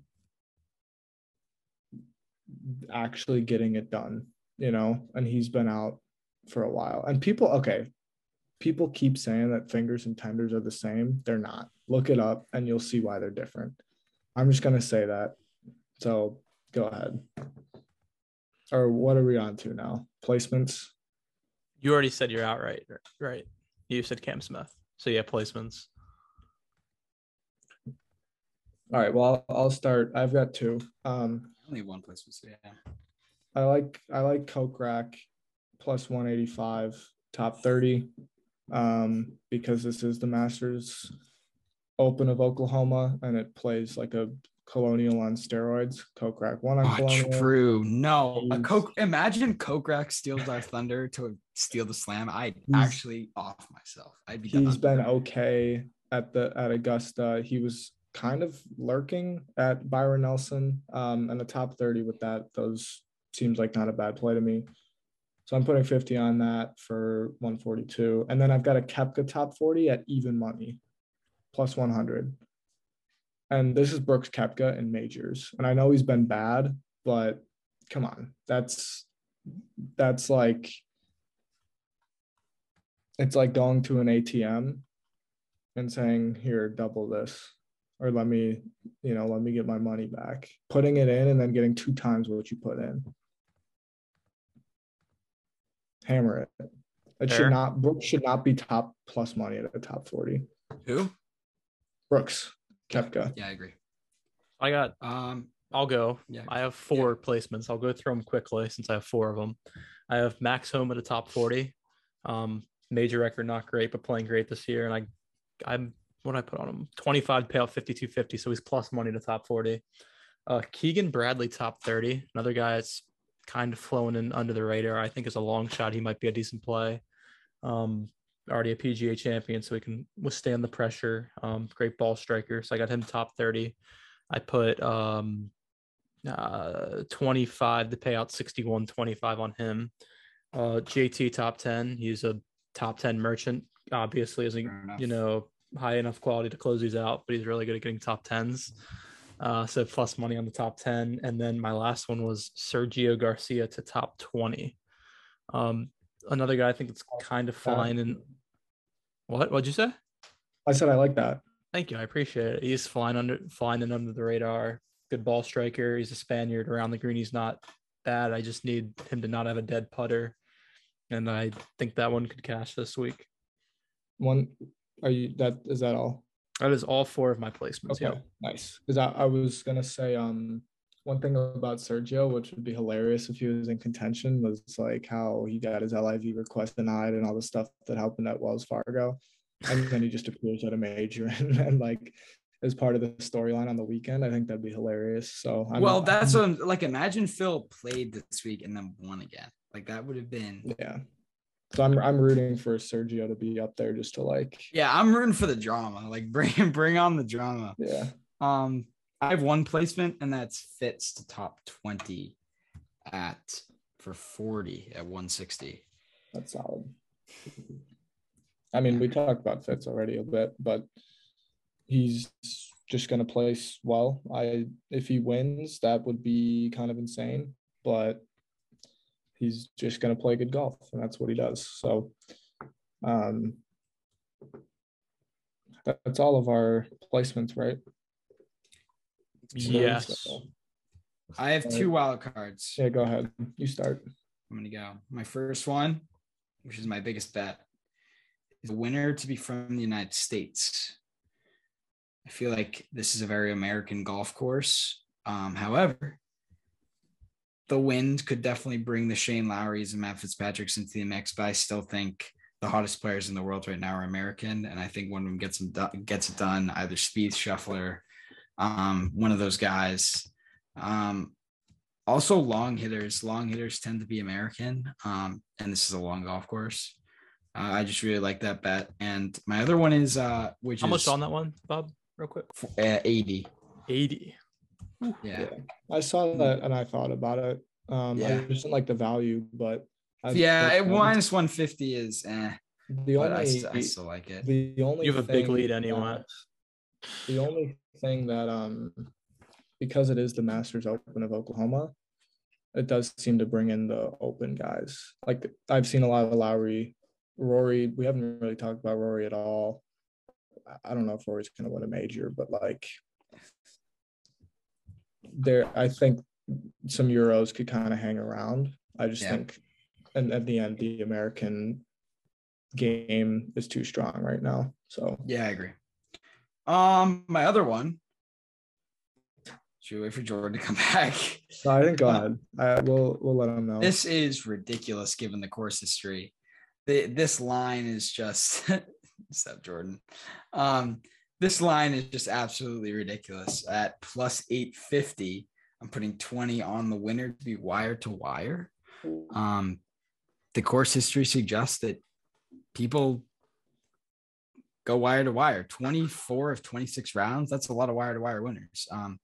actually getting it done, and he's been out for a while. And people keep saying that fingers and tenders are the same. They're not. Look it up and you'll see why they're different. I'm just going to say that. So go ahead. Or what are we on to now? Placements? You already said you're outright, right? You said Cam Smith. So yeah, placements. All right. Well, I'll start. I've got 2. Only 1 placement. So yeah. I like Kokrak plus 185, top 30. Because this is the Masters Open of Oklahoma, and it plays like a Colonial on steroids. Kokrak won on Colonial. True. No, imagine Kokrak steals our thunder to steal the Slam. I'd actually off myself. He's been okay at Augusta. He was kind of lurking at Byron Nelson, and the top 30 with that. Those seems like not a bad play to me. So I'm putting 50 on that for 142. And then I've got a Koepka top 40 at even money, plus 100. And this is Brooks Koepka in majors. And I know he's been bad, but come on. That's like it's like going to an ATM and saying, here, double this, or let me get my money back. Putting it in and then getting 2 times what you put in. Hammer it. Brooks should not be top plus money at the top 40. Who? Brooks Koepka. Yeah, I agree. I got I'll go. Yeah. I have 4 placements. I'll go through them quickly since I have 4 of them. I have Max Homa at the top 40. Major record, not great, but playing great this year. And I'm what did I put on him? 25 payout 52.50, so he's plus money to top 40. Keegan Bradley top 30. Another guy that's kind of flowing in under the radar. I think is a long shot. He might be a decent play. Already a PGA champion, so he can withstand the pressure. Great ball striker. So I got him top 30. I put 25 to pay out 61.25 on him. JT top 10. He's a top 10 merchant. Obviously, isn't high enough quality to close these out, but he's really good at getting top 10s. So plus money on the top 10. And then my last one was Sergio Garcia to top 20. Another guy I think it's kind of fine. And what'd you say? I said I like that. Thank you. I appreciate it. He's flying and under the radar. Good ball striker. He's a Spaniard around the green. He's not bad. I just need him to not have a dead putter. And I think that one could cash this week. Is that all? That is all 4 of my placements. Okay, yeah. Nice. Because I was gonna say one thing about Sergio, which would be hilarious if he was in contention, was like how he got his LIV request denied and all the stuff that happened at Wells Fargo, and then he just appears at a major and like as part of the storyline on the weekend. I think that'd be hilarious. So that's what imagine Phil played this week and then won again. Like that would have been So I'm rooting for Sergio to be up there just to like. Yeah, I'm rooting for the drama. Like bring on the drama. Yeah. I have 1 placement, and that's Fitz to top 20 for 40 at 160. That's solid. I mean, we talked about Fitz already a bit, but he's just going to place well. If he wins, that would be kind of insane, but he's just going to play good golf, and that's what he does. So that's all of our placements, right? Yes. So, I have 2 wild cards. Yeah, go ahead. You start. I'm going to go. My first one, which is my biggest bet, is the winner to be from the United States. I feel like this is a very American golf course. However, the wind could definitely bring the Shane Lowrys and Matt Fitzpatricks into the mix, but I still think the hottest players in the world right now are American, and I think one of them gets it done, either Spieth, Scheffler, one of those guys. Also long hitters tend to be American, and this is a long golf course. I just really like that bet. And my other one is how much on that one, Bob, real quick? 80. Yeah, I saw that and I thought about it. I just didn't like the value, but minus 150 is I still like it. The only you have a big lead anyway. The only thing that because it is the Masters Open of Oklahoma, it does seem to bring in the open guys. Like I've seen a lot of Lowry, Rory. We haven't really talked about Rory at all. I don't know if Rory's going to win a major, but like I think some Euros could kind of hang around. I just think, and at the end, the American game is too strong right now. So yeah, I agree. My other one. Should we wait for Jordan to come back? No, I think go ahead. We'll let him know. This is ridiculous given the course history. This line is just except Jordan. This line is just absolutely ridiculous. At plus 850, I'm putting 20 on the winner to be wire to wire. The course history suggests that people go wire to wire. 24 of 26 rounds. That's a lot of wire to wire winners.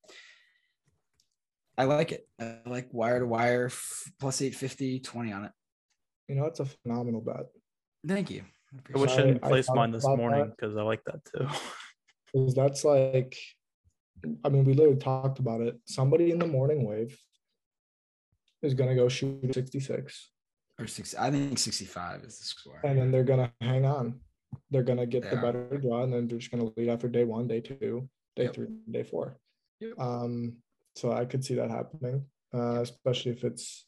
I like it. I like wire to wire plus 850, 20 on it. You know, it's a phenomenal bet. Thank you. I wish I didn't place mine this morning because I like that too. Because that's like, I mean, we literally talked about it. Somebody in the morning wave is going to go shoot 66. Or 60. I think 65 is the score. And then they're gonna hang on. They're gonna get the better draw, and then they're just gonna lead after day 1, day 2, day 3, day 4. Yep. So I could see that happening, especially if it's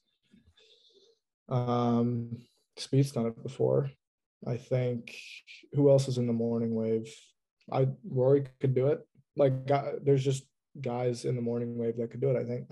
Speed's done it before. I think who else is in the morning wave? Rory could do it. Like, there's just guys in the morning wave that could do it, I think.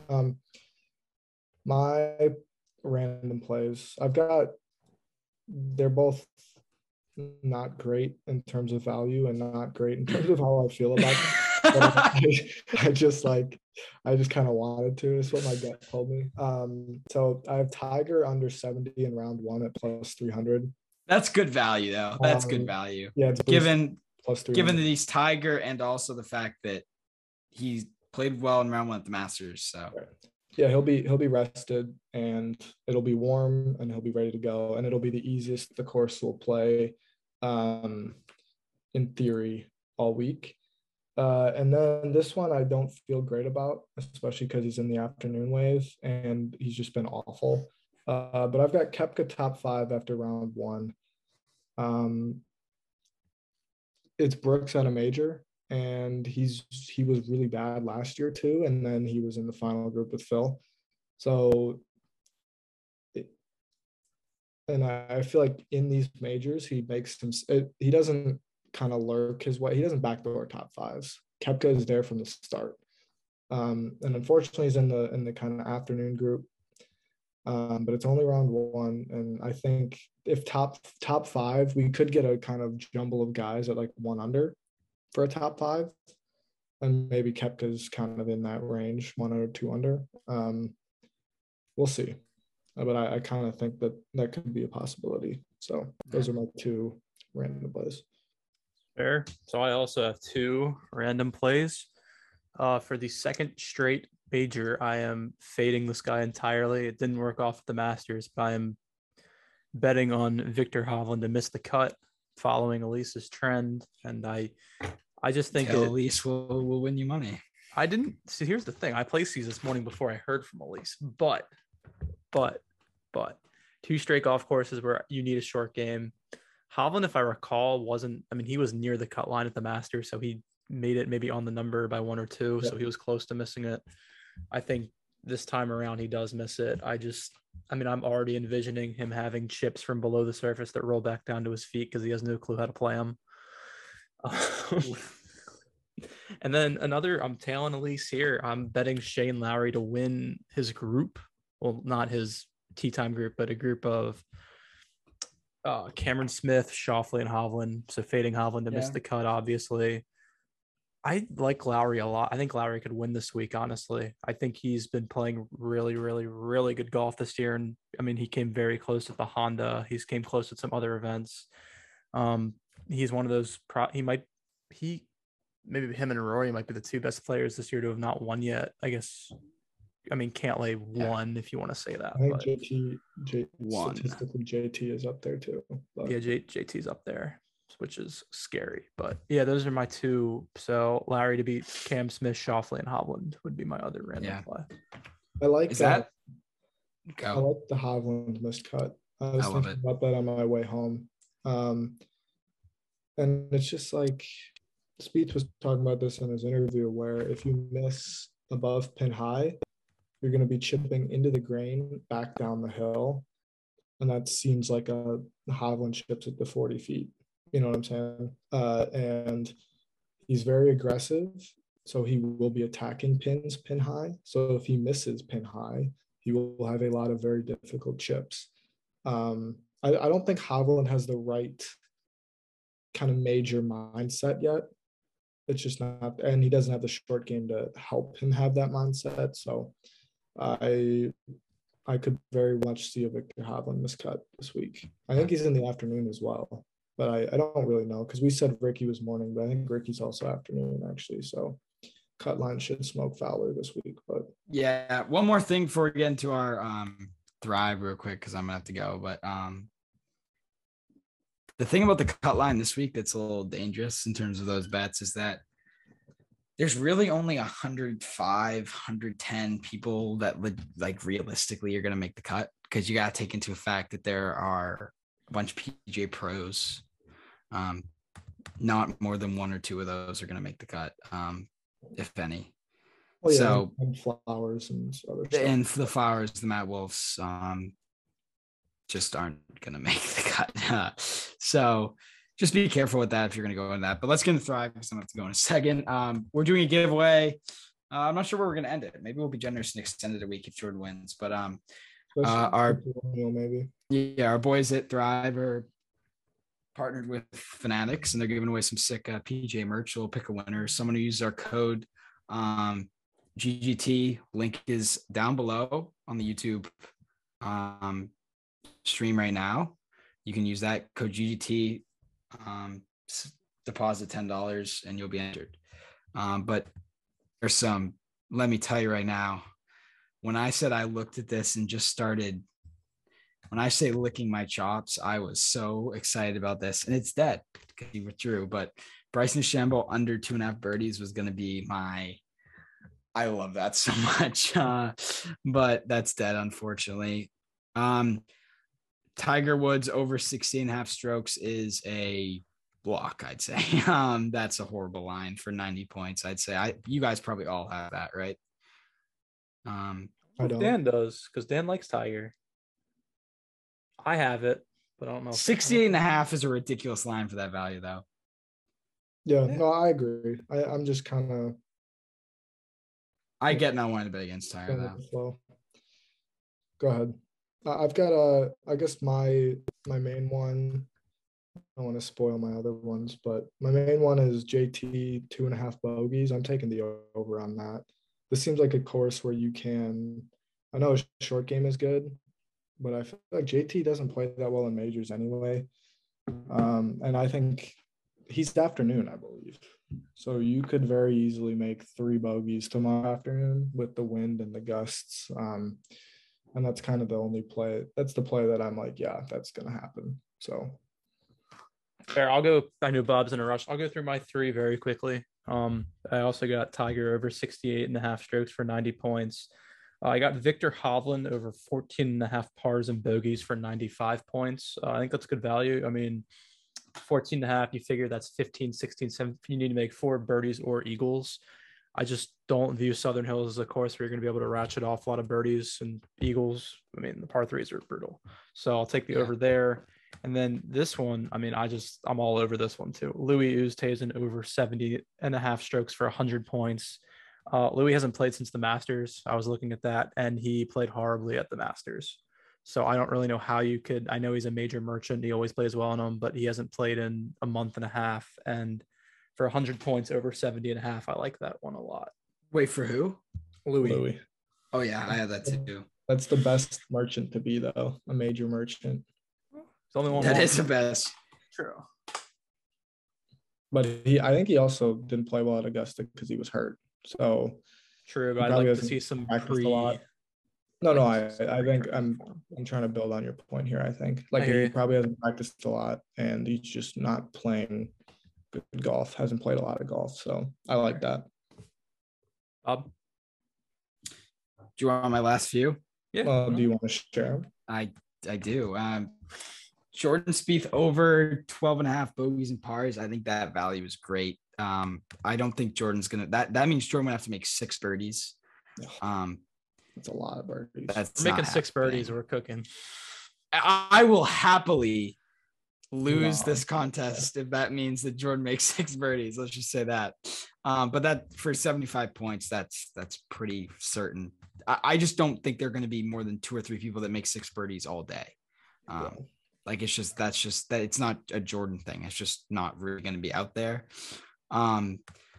My random plays, they're both not great in terms of value and not great in terms of how I feel about them. I just kind of wanted to. It's what my gut told me. So I have Tiger under 70 in round 1 at plus 300. That's good value, though. That's good value. Yeah, it's given plus 300. Given that he's Tiger, and also the fact that he played well in round 1 at the Masters. So yeah, he'll be rested, and it'll be warm, and he'll be ready to go, and it'll be the easiest the course will play, in theory, all week. And then this one I don't feel great about, especially because he's in the afternoon wave and he's just been awful. But I've got Koepka top 5 after round 1. It's Brooks at a major, and he was really bad last year too, and then he was in the final group with Phil. So, and I feel like in these majors he doesn't kind of lurk his way. He doesn't backdoor top 5s. Koepka is there from the start, and unfortunately he's in the kind of afternoon group. But it's only round 1, and I think if top 5, we could get a kind of jumble of guys at like 1 under for a top 5, and maybe Koepka's kind of in that range, 1 or 2 under. We'll see, but I kind of think that could be a possibility. So those are my 2 random plays. Fair. So I also have 2 random plays. For the second straight major, I am fading this guy entirely. It didn't work off at the Masters, but I am betting on Viktor Hovland to miss the cut following Elise's trend. And I just think Elise will win you money. I didn't see. Here's the thing. I placed these this morning before I heard from Elise, but 2 straight golf courses where you need a short game. Hovland, if I recall, he was near the cut line at the Masters, so he made it maybe on the number by 1 or 2, so he was close to missing it. I think this time around he does miss it. I'm already envisioning him having chips from below the surface that roll back down to his feet because he has no clue how to play them. And then I'm tailing Elise here. I'm betting Shane Lowry to win his group. Well, not his tee time group, but a group of Cameron Smith, Schauffele, and Hovland. So fading Hovland to miss the cut, obviously. I like Lowry a lot. I think Lowry could win this week, honestly. I think he's been playing really, really, really good golf this year. And he came very close at the Honda. He's came close at some other events. He's one of those maybe him and Rory might be the 2 best players this year to have not won yet. I guess. Cantlay won if you want to say that. I think JT won. Statistically, JT is up there too. But. Yeah, JT's up there, which is scary. But yeah, those are my 2. So Lowry to beat Cam Smith, Schauffele, and Hovland would be my other random play. I like that. I like the Hovland missed cut. I was thinking about that on my way home. And it's just like Spieth was talking about this in his interview, where if you miss above pin high, you're going to be chipping into the grain back down the hill. And that seems like a Hovland chips at the 40 feet. You know what I'm saying? And he's very aggressive. So he will be attacking pins pin high. So if he misses pin high, he will have a lot of very difficult chips. I don't think Hovland has the right kind of major mindset yet. It's just not, and he doesn't have the short game to help him have that mindset. So I could very much see a Viktor Hovland miscut this week. I think he's in the afternoon as well, but I don't really know because we said Ricky was morning, but I think Ricky's also afternoon actually. So cut line should smoke Fowler this week. But yeah, one more thing before we get into our Thrive real quick because I'm gonna have to go. But the thing about the cut line this week that's a little dangerous in terms of those bets is that there's really only 105, 110 people that like realistically are going to make the cut because you got to take into effect that there are a bunch of PGA pros. Not more than one or two of those are going to make the cut, if any. Well, yeah, so and Flowers and other stuff. And for the Flowers, the Matt Wolfs just aren't going to make the cut. So just be careful with that if you're going to go in that. But let's get into Thrive because I'm going to have to go in a second. We're doing a giveaway. I'm not sure where we're going to end it. Maybe we'll be generous and extend it a week if Jordan wins. But our boys at Thrive are partnered with Fanatics, and they're giving away some sick PGA merch. We'll pick a winner. Someone who uses our code GGT. Link is down below on the YouTube stream right now. You can use that code GGT, deposit $10, and you'll be entered. But there's some, let me tell you right now, when I said I looked at this and just started, when I say licking my chops, I was so excited about this, and it's dead because he withdrew. But Bryson DeChambeau under 2.5 birdies was going to be I love that so much, but that's dead, unfortunately. Tiger Woods over 16.5 strokes is a block, I'd say. That's a horrible line for 90 points, I'd say. You guys probably all have that, right? I don't. Dan does, because Dan likes Tiger. I have it, but I don't know. 68.5 is a ridiculous line for that value, though. Yeah, no, I agree. I'm just kind of. I get not wanting to bet against Tiger, though. Well, go ahead. I've got I guess my main one. I don't want to spoil my other ones, but my main one is JT 2.5 bogeys. I'm taking the over on that. This seems like a course where you can. I know a short game is good, but I feel like JT doesn't play that well in majors anyway. And I think he's afternoon, I believe. So you could very easily make 3 bogeys tomorrow afternoon with the wind and the gusts. And that's kind of the only play. That's the play that I'm like, yeah, that's going to happen. So. Fair. I'll go. I know Bob's in a rush. I'll go through my 3 very quickly. I also got Tiger over 68.5 strokes for 90 points. I got Victor Hovland over 14.5 pars and bogeys for 95 points. I think that's good value. I mean, 14.5, you figure that's 15, 16, 17. You need to make 4 birdies or eagles. I just don't view Southern Hills as a course where you're going to be able to ratchet off a lot of birdies and eagles. I mean, the par 3s are brutal. So I'll take the over there. And then this one, I mean, I'm all over this one too. Louis Oosthuizen over 70.5 strokes for 100 points. Louis hasn't played since the Masters. I was looking at that, and he played horribly at the Masters. So I don't really know how you could. I know he's a major merchant. He always plays well on them, but he hasn't played in a month and a half. And for 100 points over 70.5, I like that one a lot. Wait, for who? Louis. Oh, yeah, I have that too. That's the best merchant to be, though, a major merchant. It's only one. That is the best. True. But I think he also didn't play well at Augusta because he was hurt. So true, but I'd like to see some a lot. No, I think I'm trying to build on your point here. I think he probably hasn't practiced a lot, and he's just not playing good golf. Hasn't played a lot of golf, so I like that. Bob, do you want my last few? Yeah. Well, do you want to share? I do. Jordan Spieth over 12.5 bogeys and pars. I think that value is great. I don't think Jordan's gonna. That means Jordan would have to make 6 birdies. That's a lot of birdies. We're making 6 birdies. We're cooking. I will happily lose this contest if that means that Jordan makes 6 birdies. Let's just say that. But that for 75 points, that's pretty certain. I just don't think there are going to be more than 2 or 3 people that make 6 birdies all day. Like it's not a Jordan thing. It's just not really going to be out there. The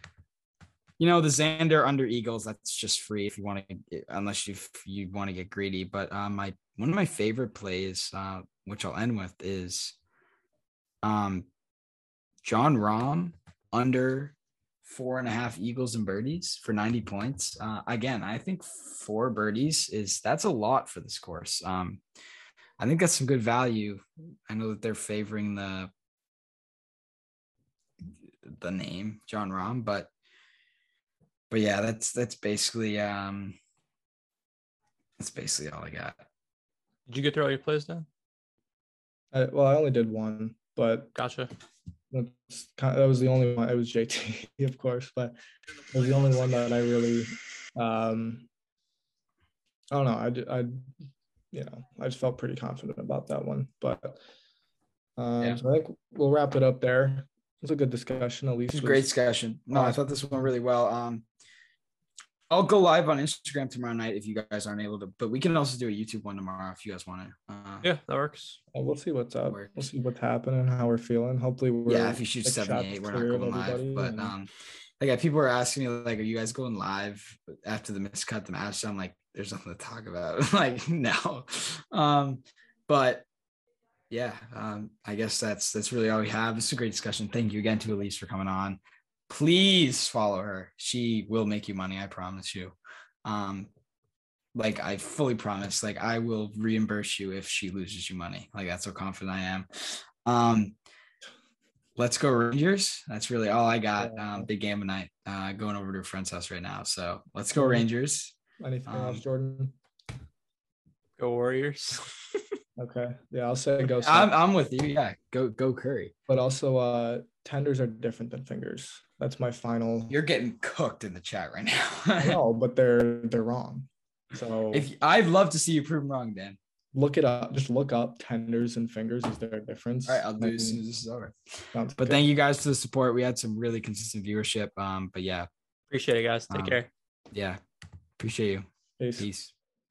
Xander under eagles, that's just free if you want to, unless you want to get greedy. But one of my favorite plays, which I'll end with, is Jon Rahm under 4.5 eagles and birdies for 90 points. Again, I think 4 birdies that's a lot for this course. I think that's some good value. I know that they're favoring the name Jon Rahm, but yeah, that's basically all I got. Did you get through all your plays then? I only did one, but Gotcha. that was the only one. It was JT, of course, but it was the only one that I really, I don't know. I just felt pretty confident about that one. But so I think we'll wrap it up there. It was a good discussion, at least. It was a great discussion. No, I thought this went really well. I'll go live on Instagram tomorrow night if you guys aren't able to, but we can also do a YouTube one tomorrow if you guys want to. Yeah, that works. We'll see what's up. We'll see what's happening, how we're feeling. Hopefully we're if you shoot 78, we're not going live. But people are asking me like, are you guys going live after the miscut the match? So I'm like, there's nothing to talk about. Like, no. But yeah, I guess that's really all we have. It's a great discussion. Thank you again to Elise for coming on. Please follow her. She will make you money. I promise you. Like I fully promise, like I will reimburse you if she loses you money. Like that's how confident I am. Let's go Rangers. That's really all I got. Big game tonight. Going over to a friend's house right now. So let's go Rangers. Anything else, Jordan? Go Warriors. Okay. Yeah, I'll say go. I'm with you. Yeah, go Curry. But also, tenders are different than fingers. That's my final. You're getting cooked in the chat right now. No, but they're wrong. So I'd love to see you prove them wrong, Dan. Look it up. Just look up tenders and fingers. Is there a difference? All right, I'll do it as soon as this is over. But good. Thank you guys for the support. We had some really consistent viewership. But yeah. Appreciate it, guys. Take care. Yeah. Appreciate you. Peace. Peace.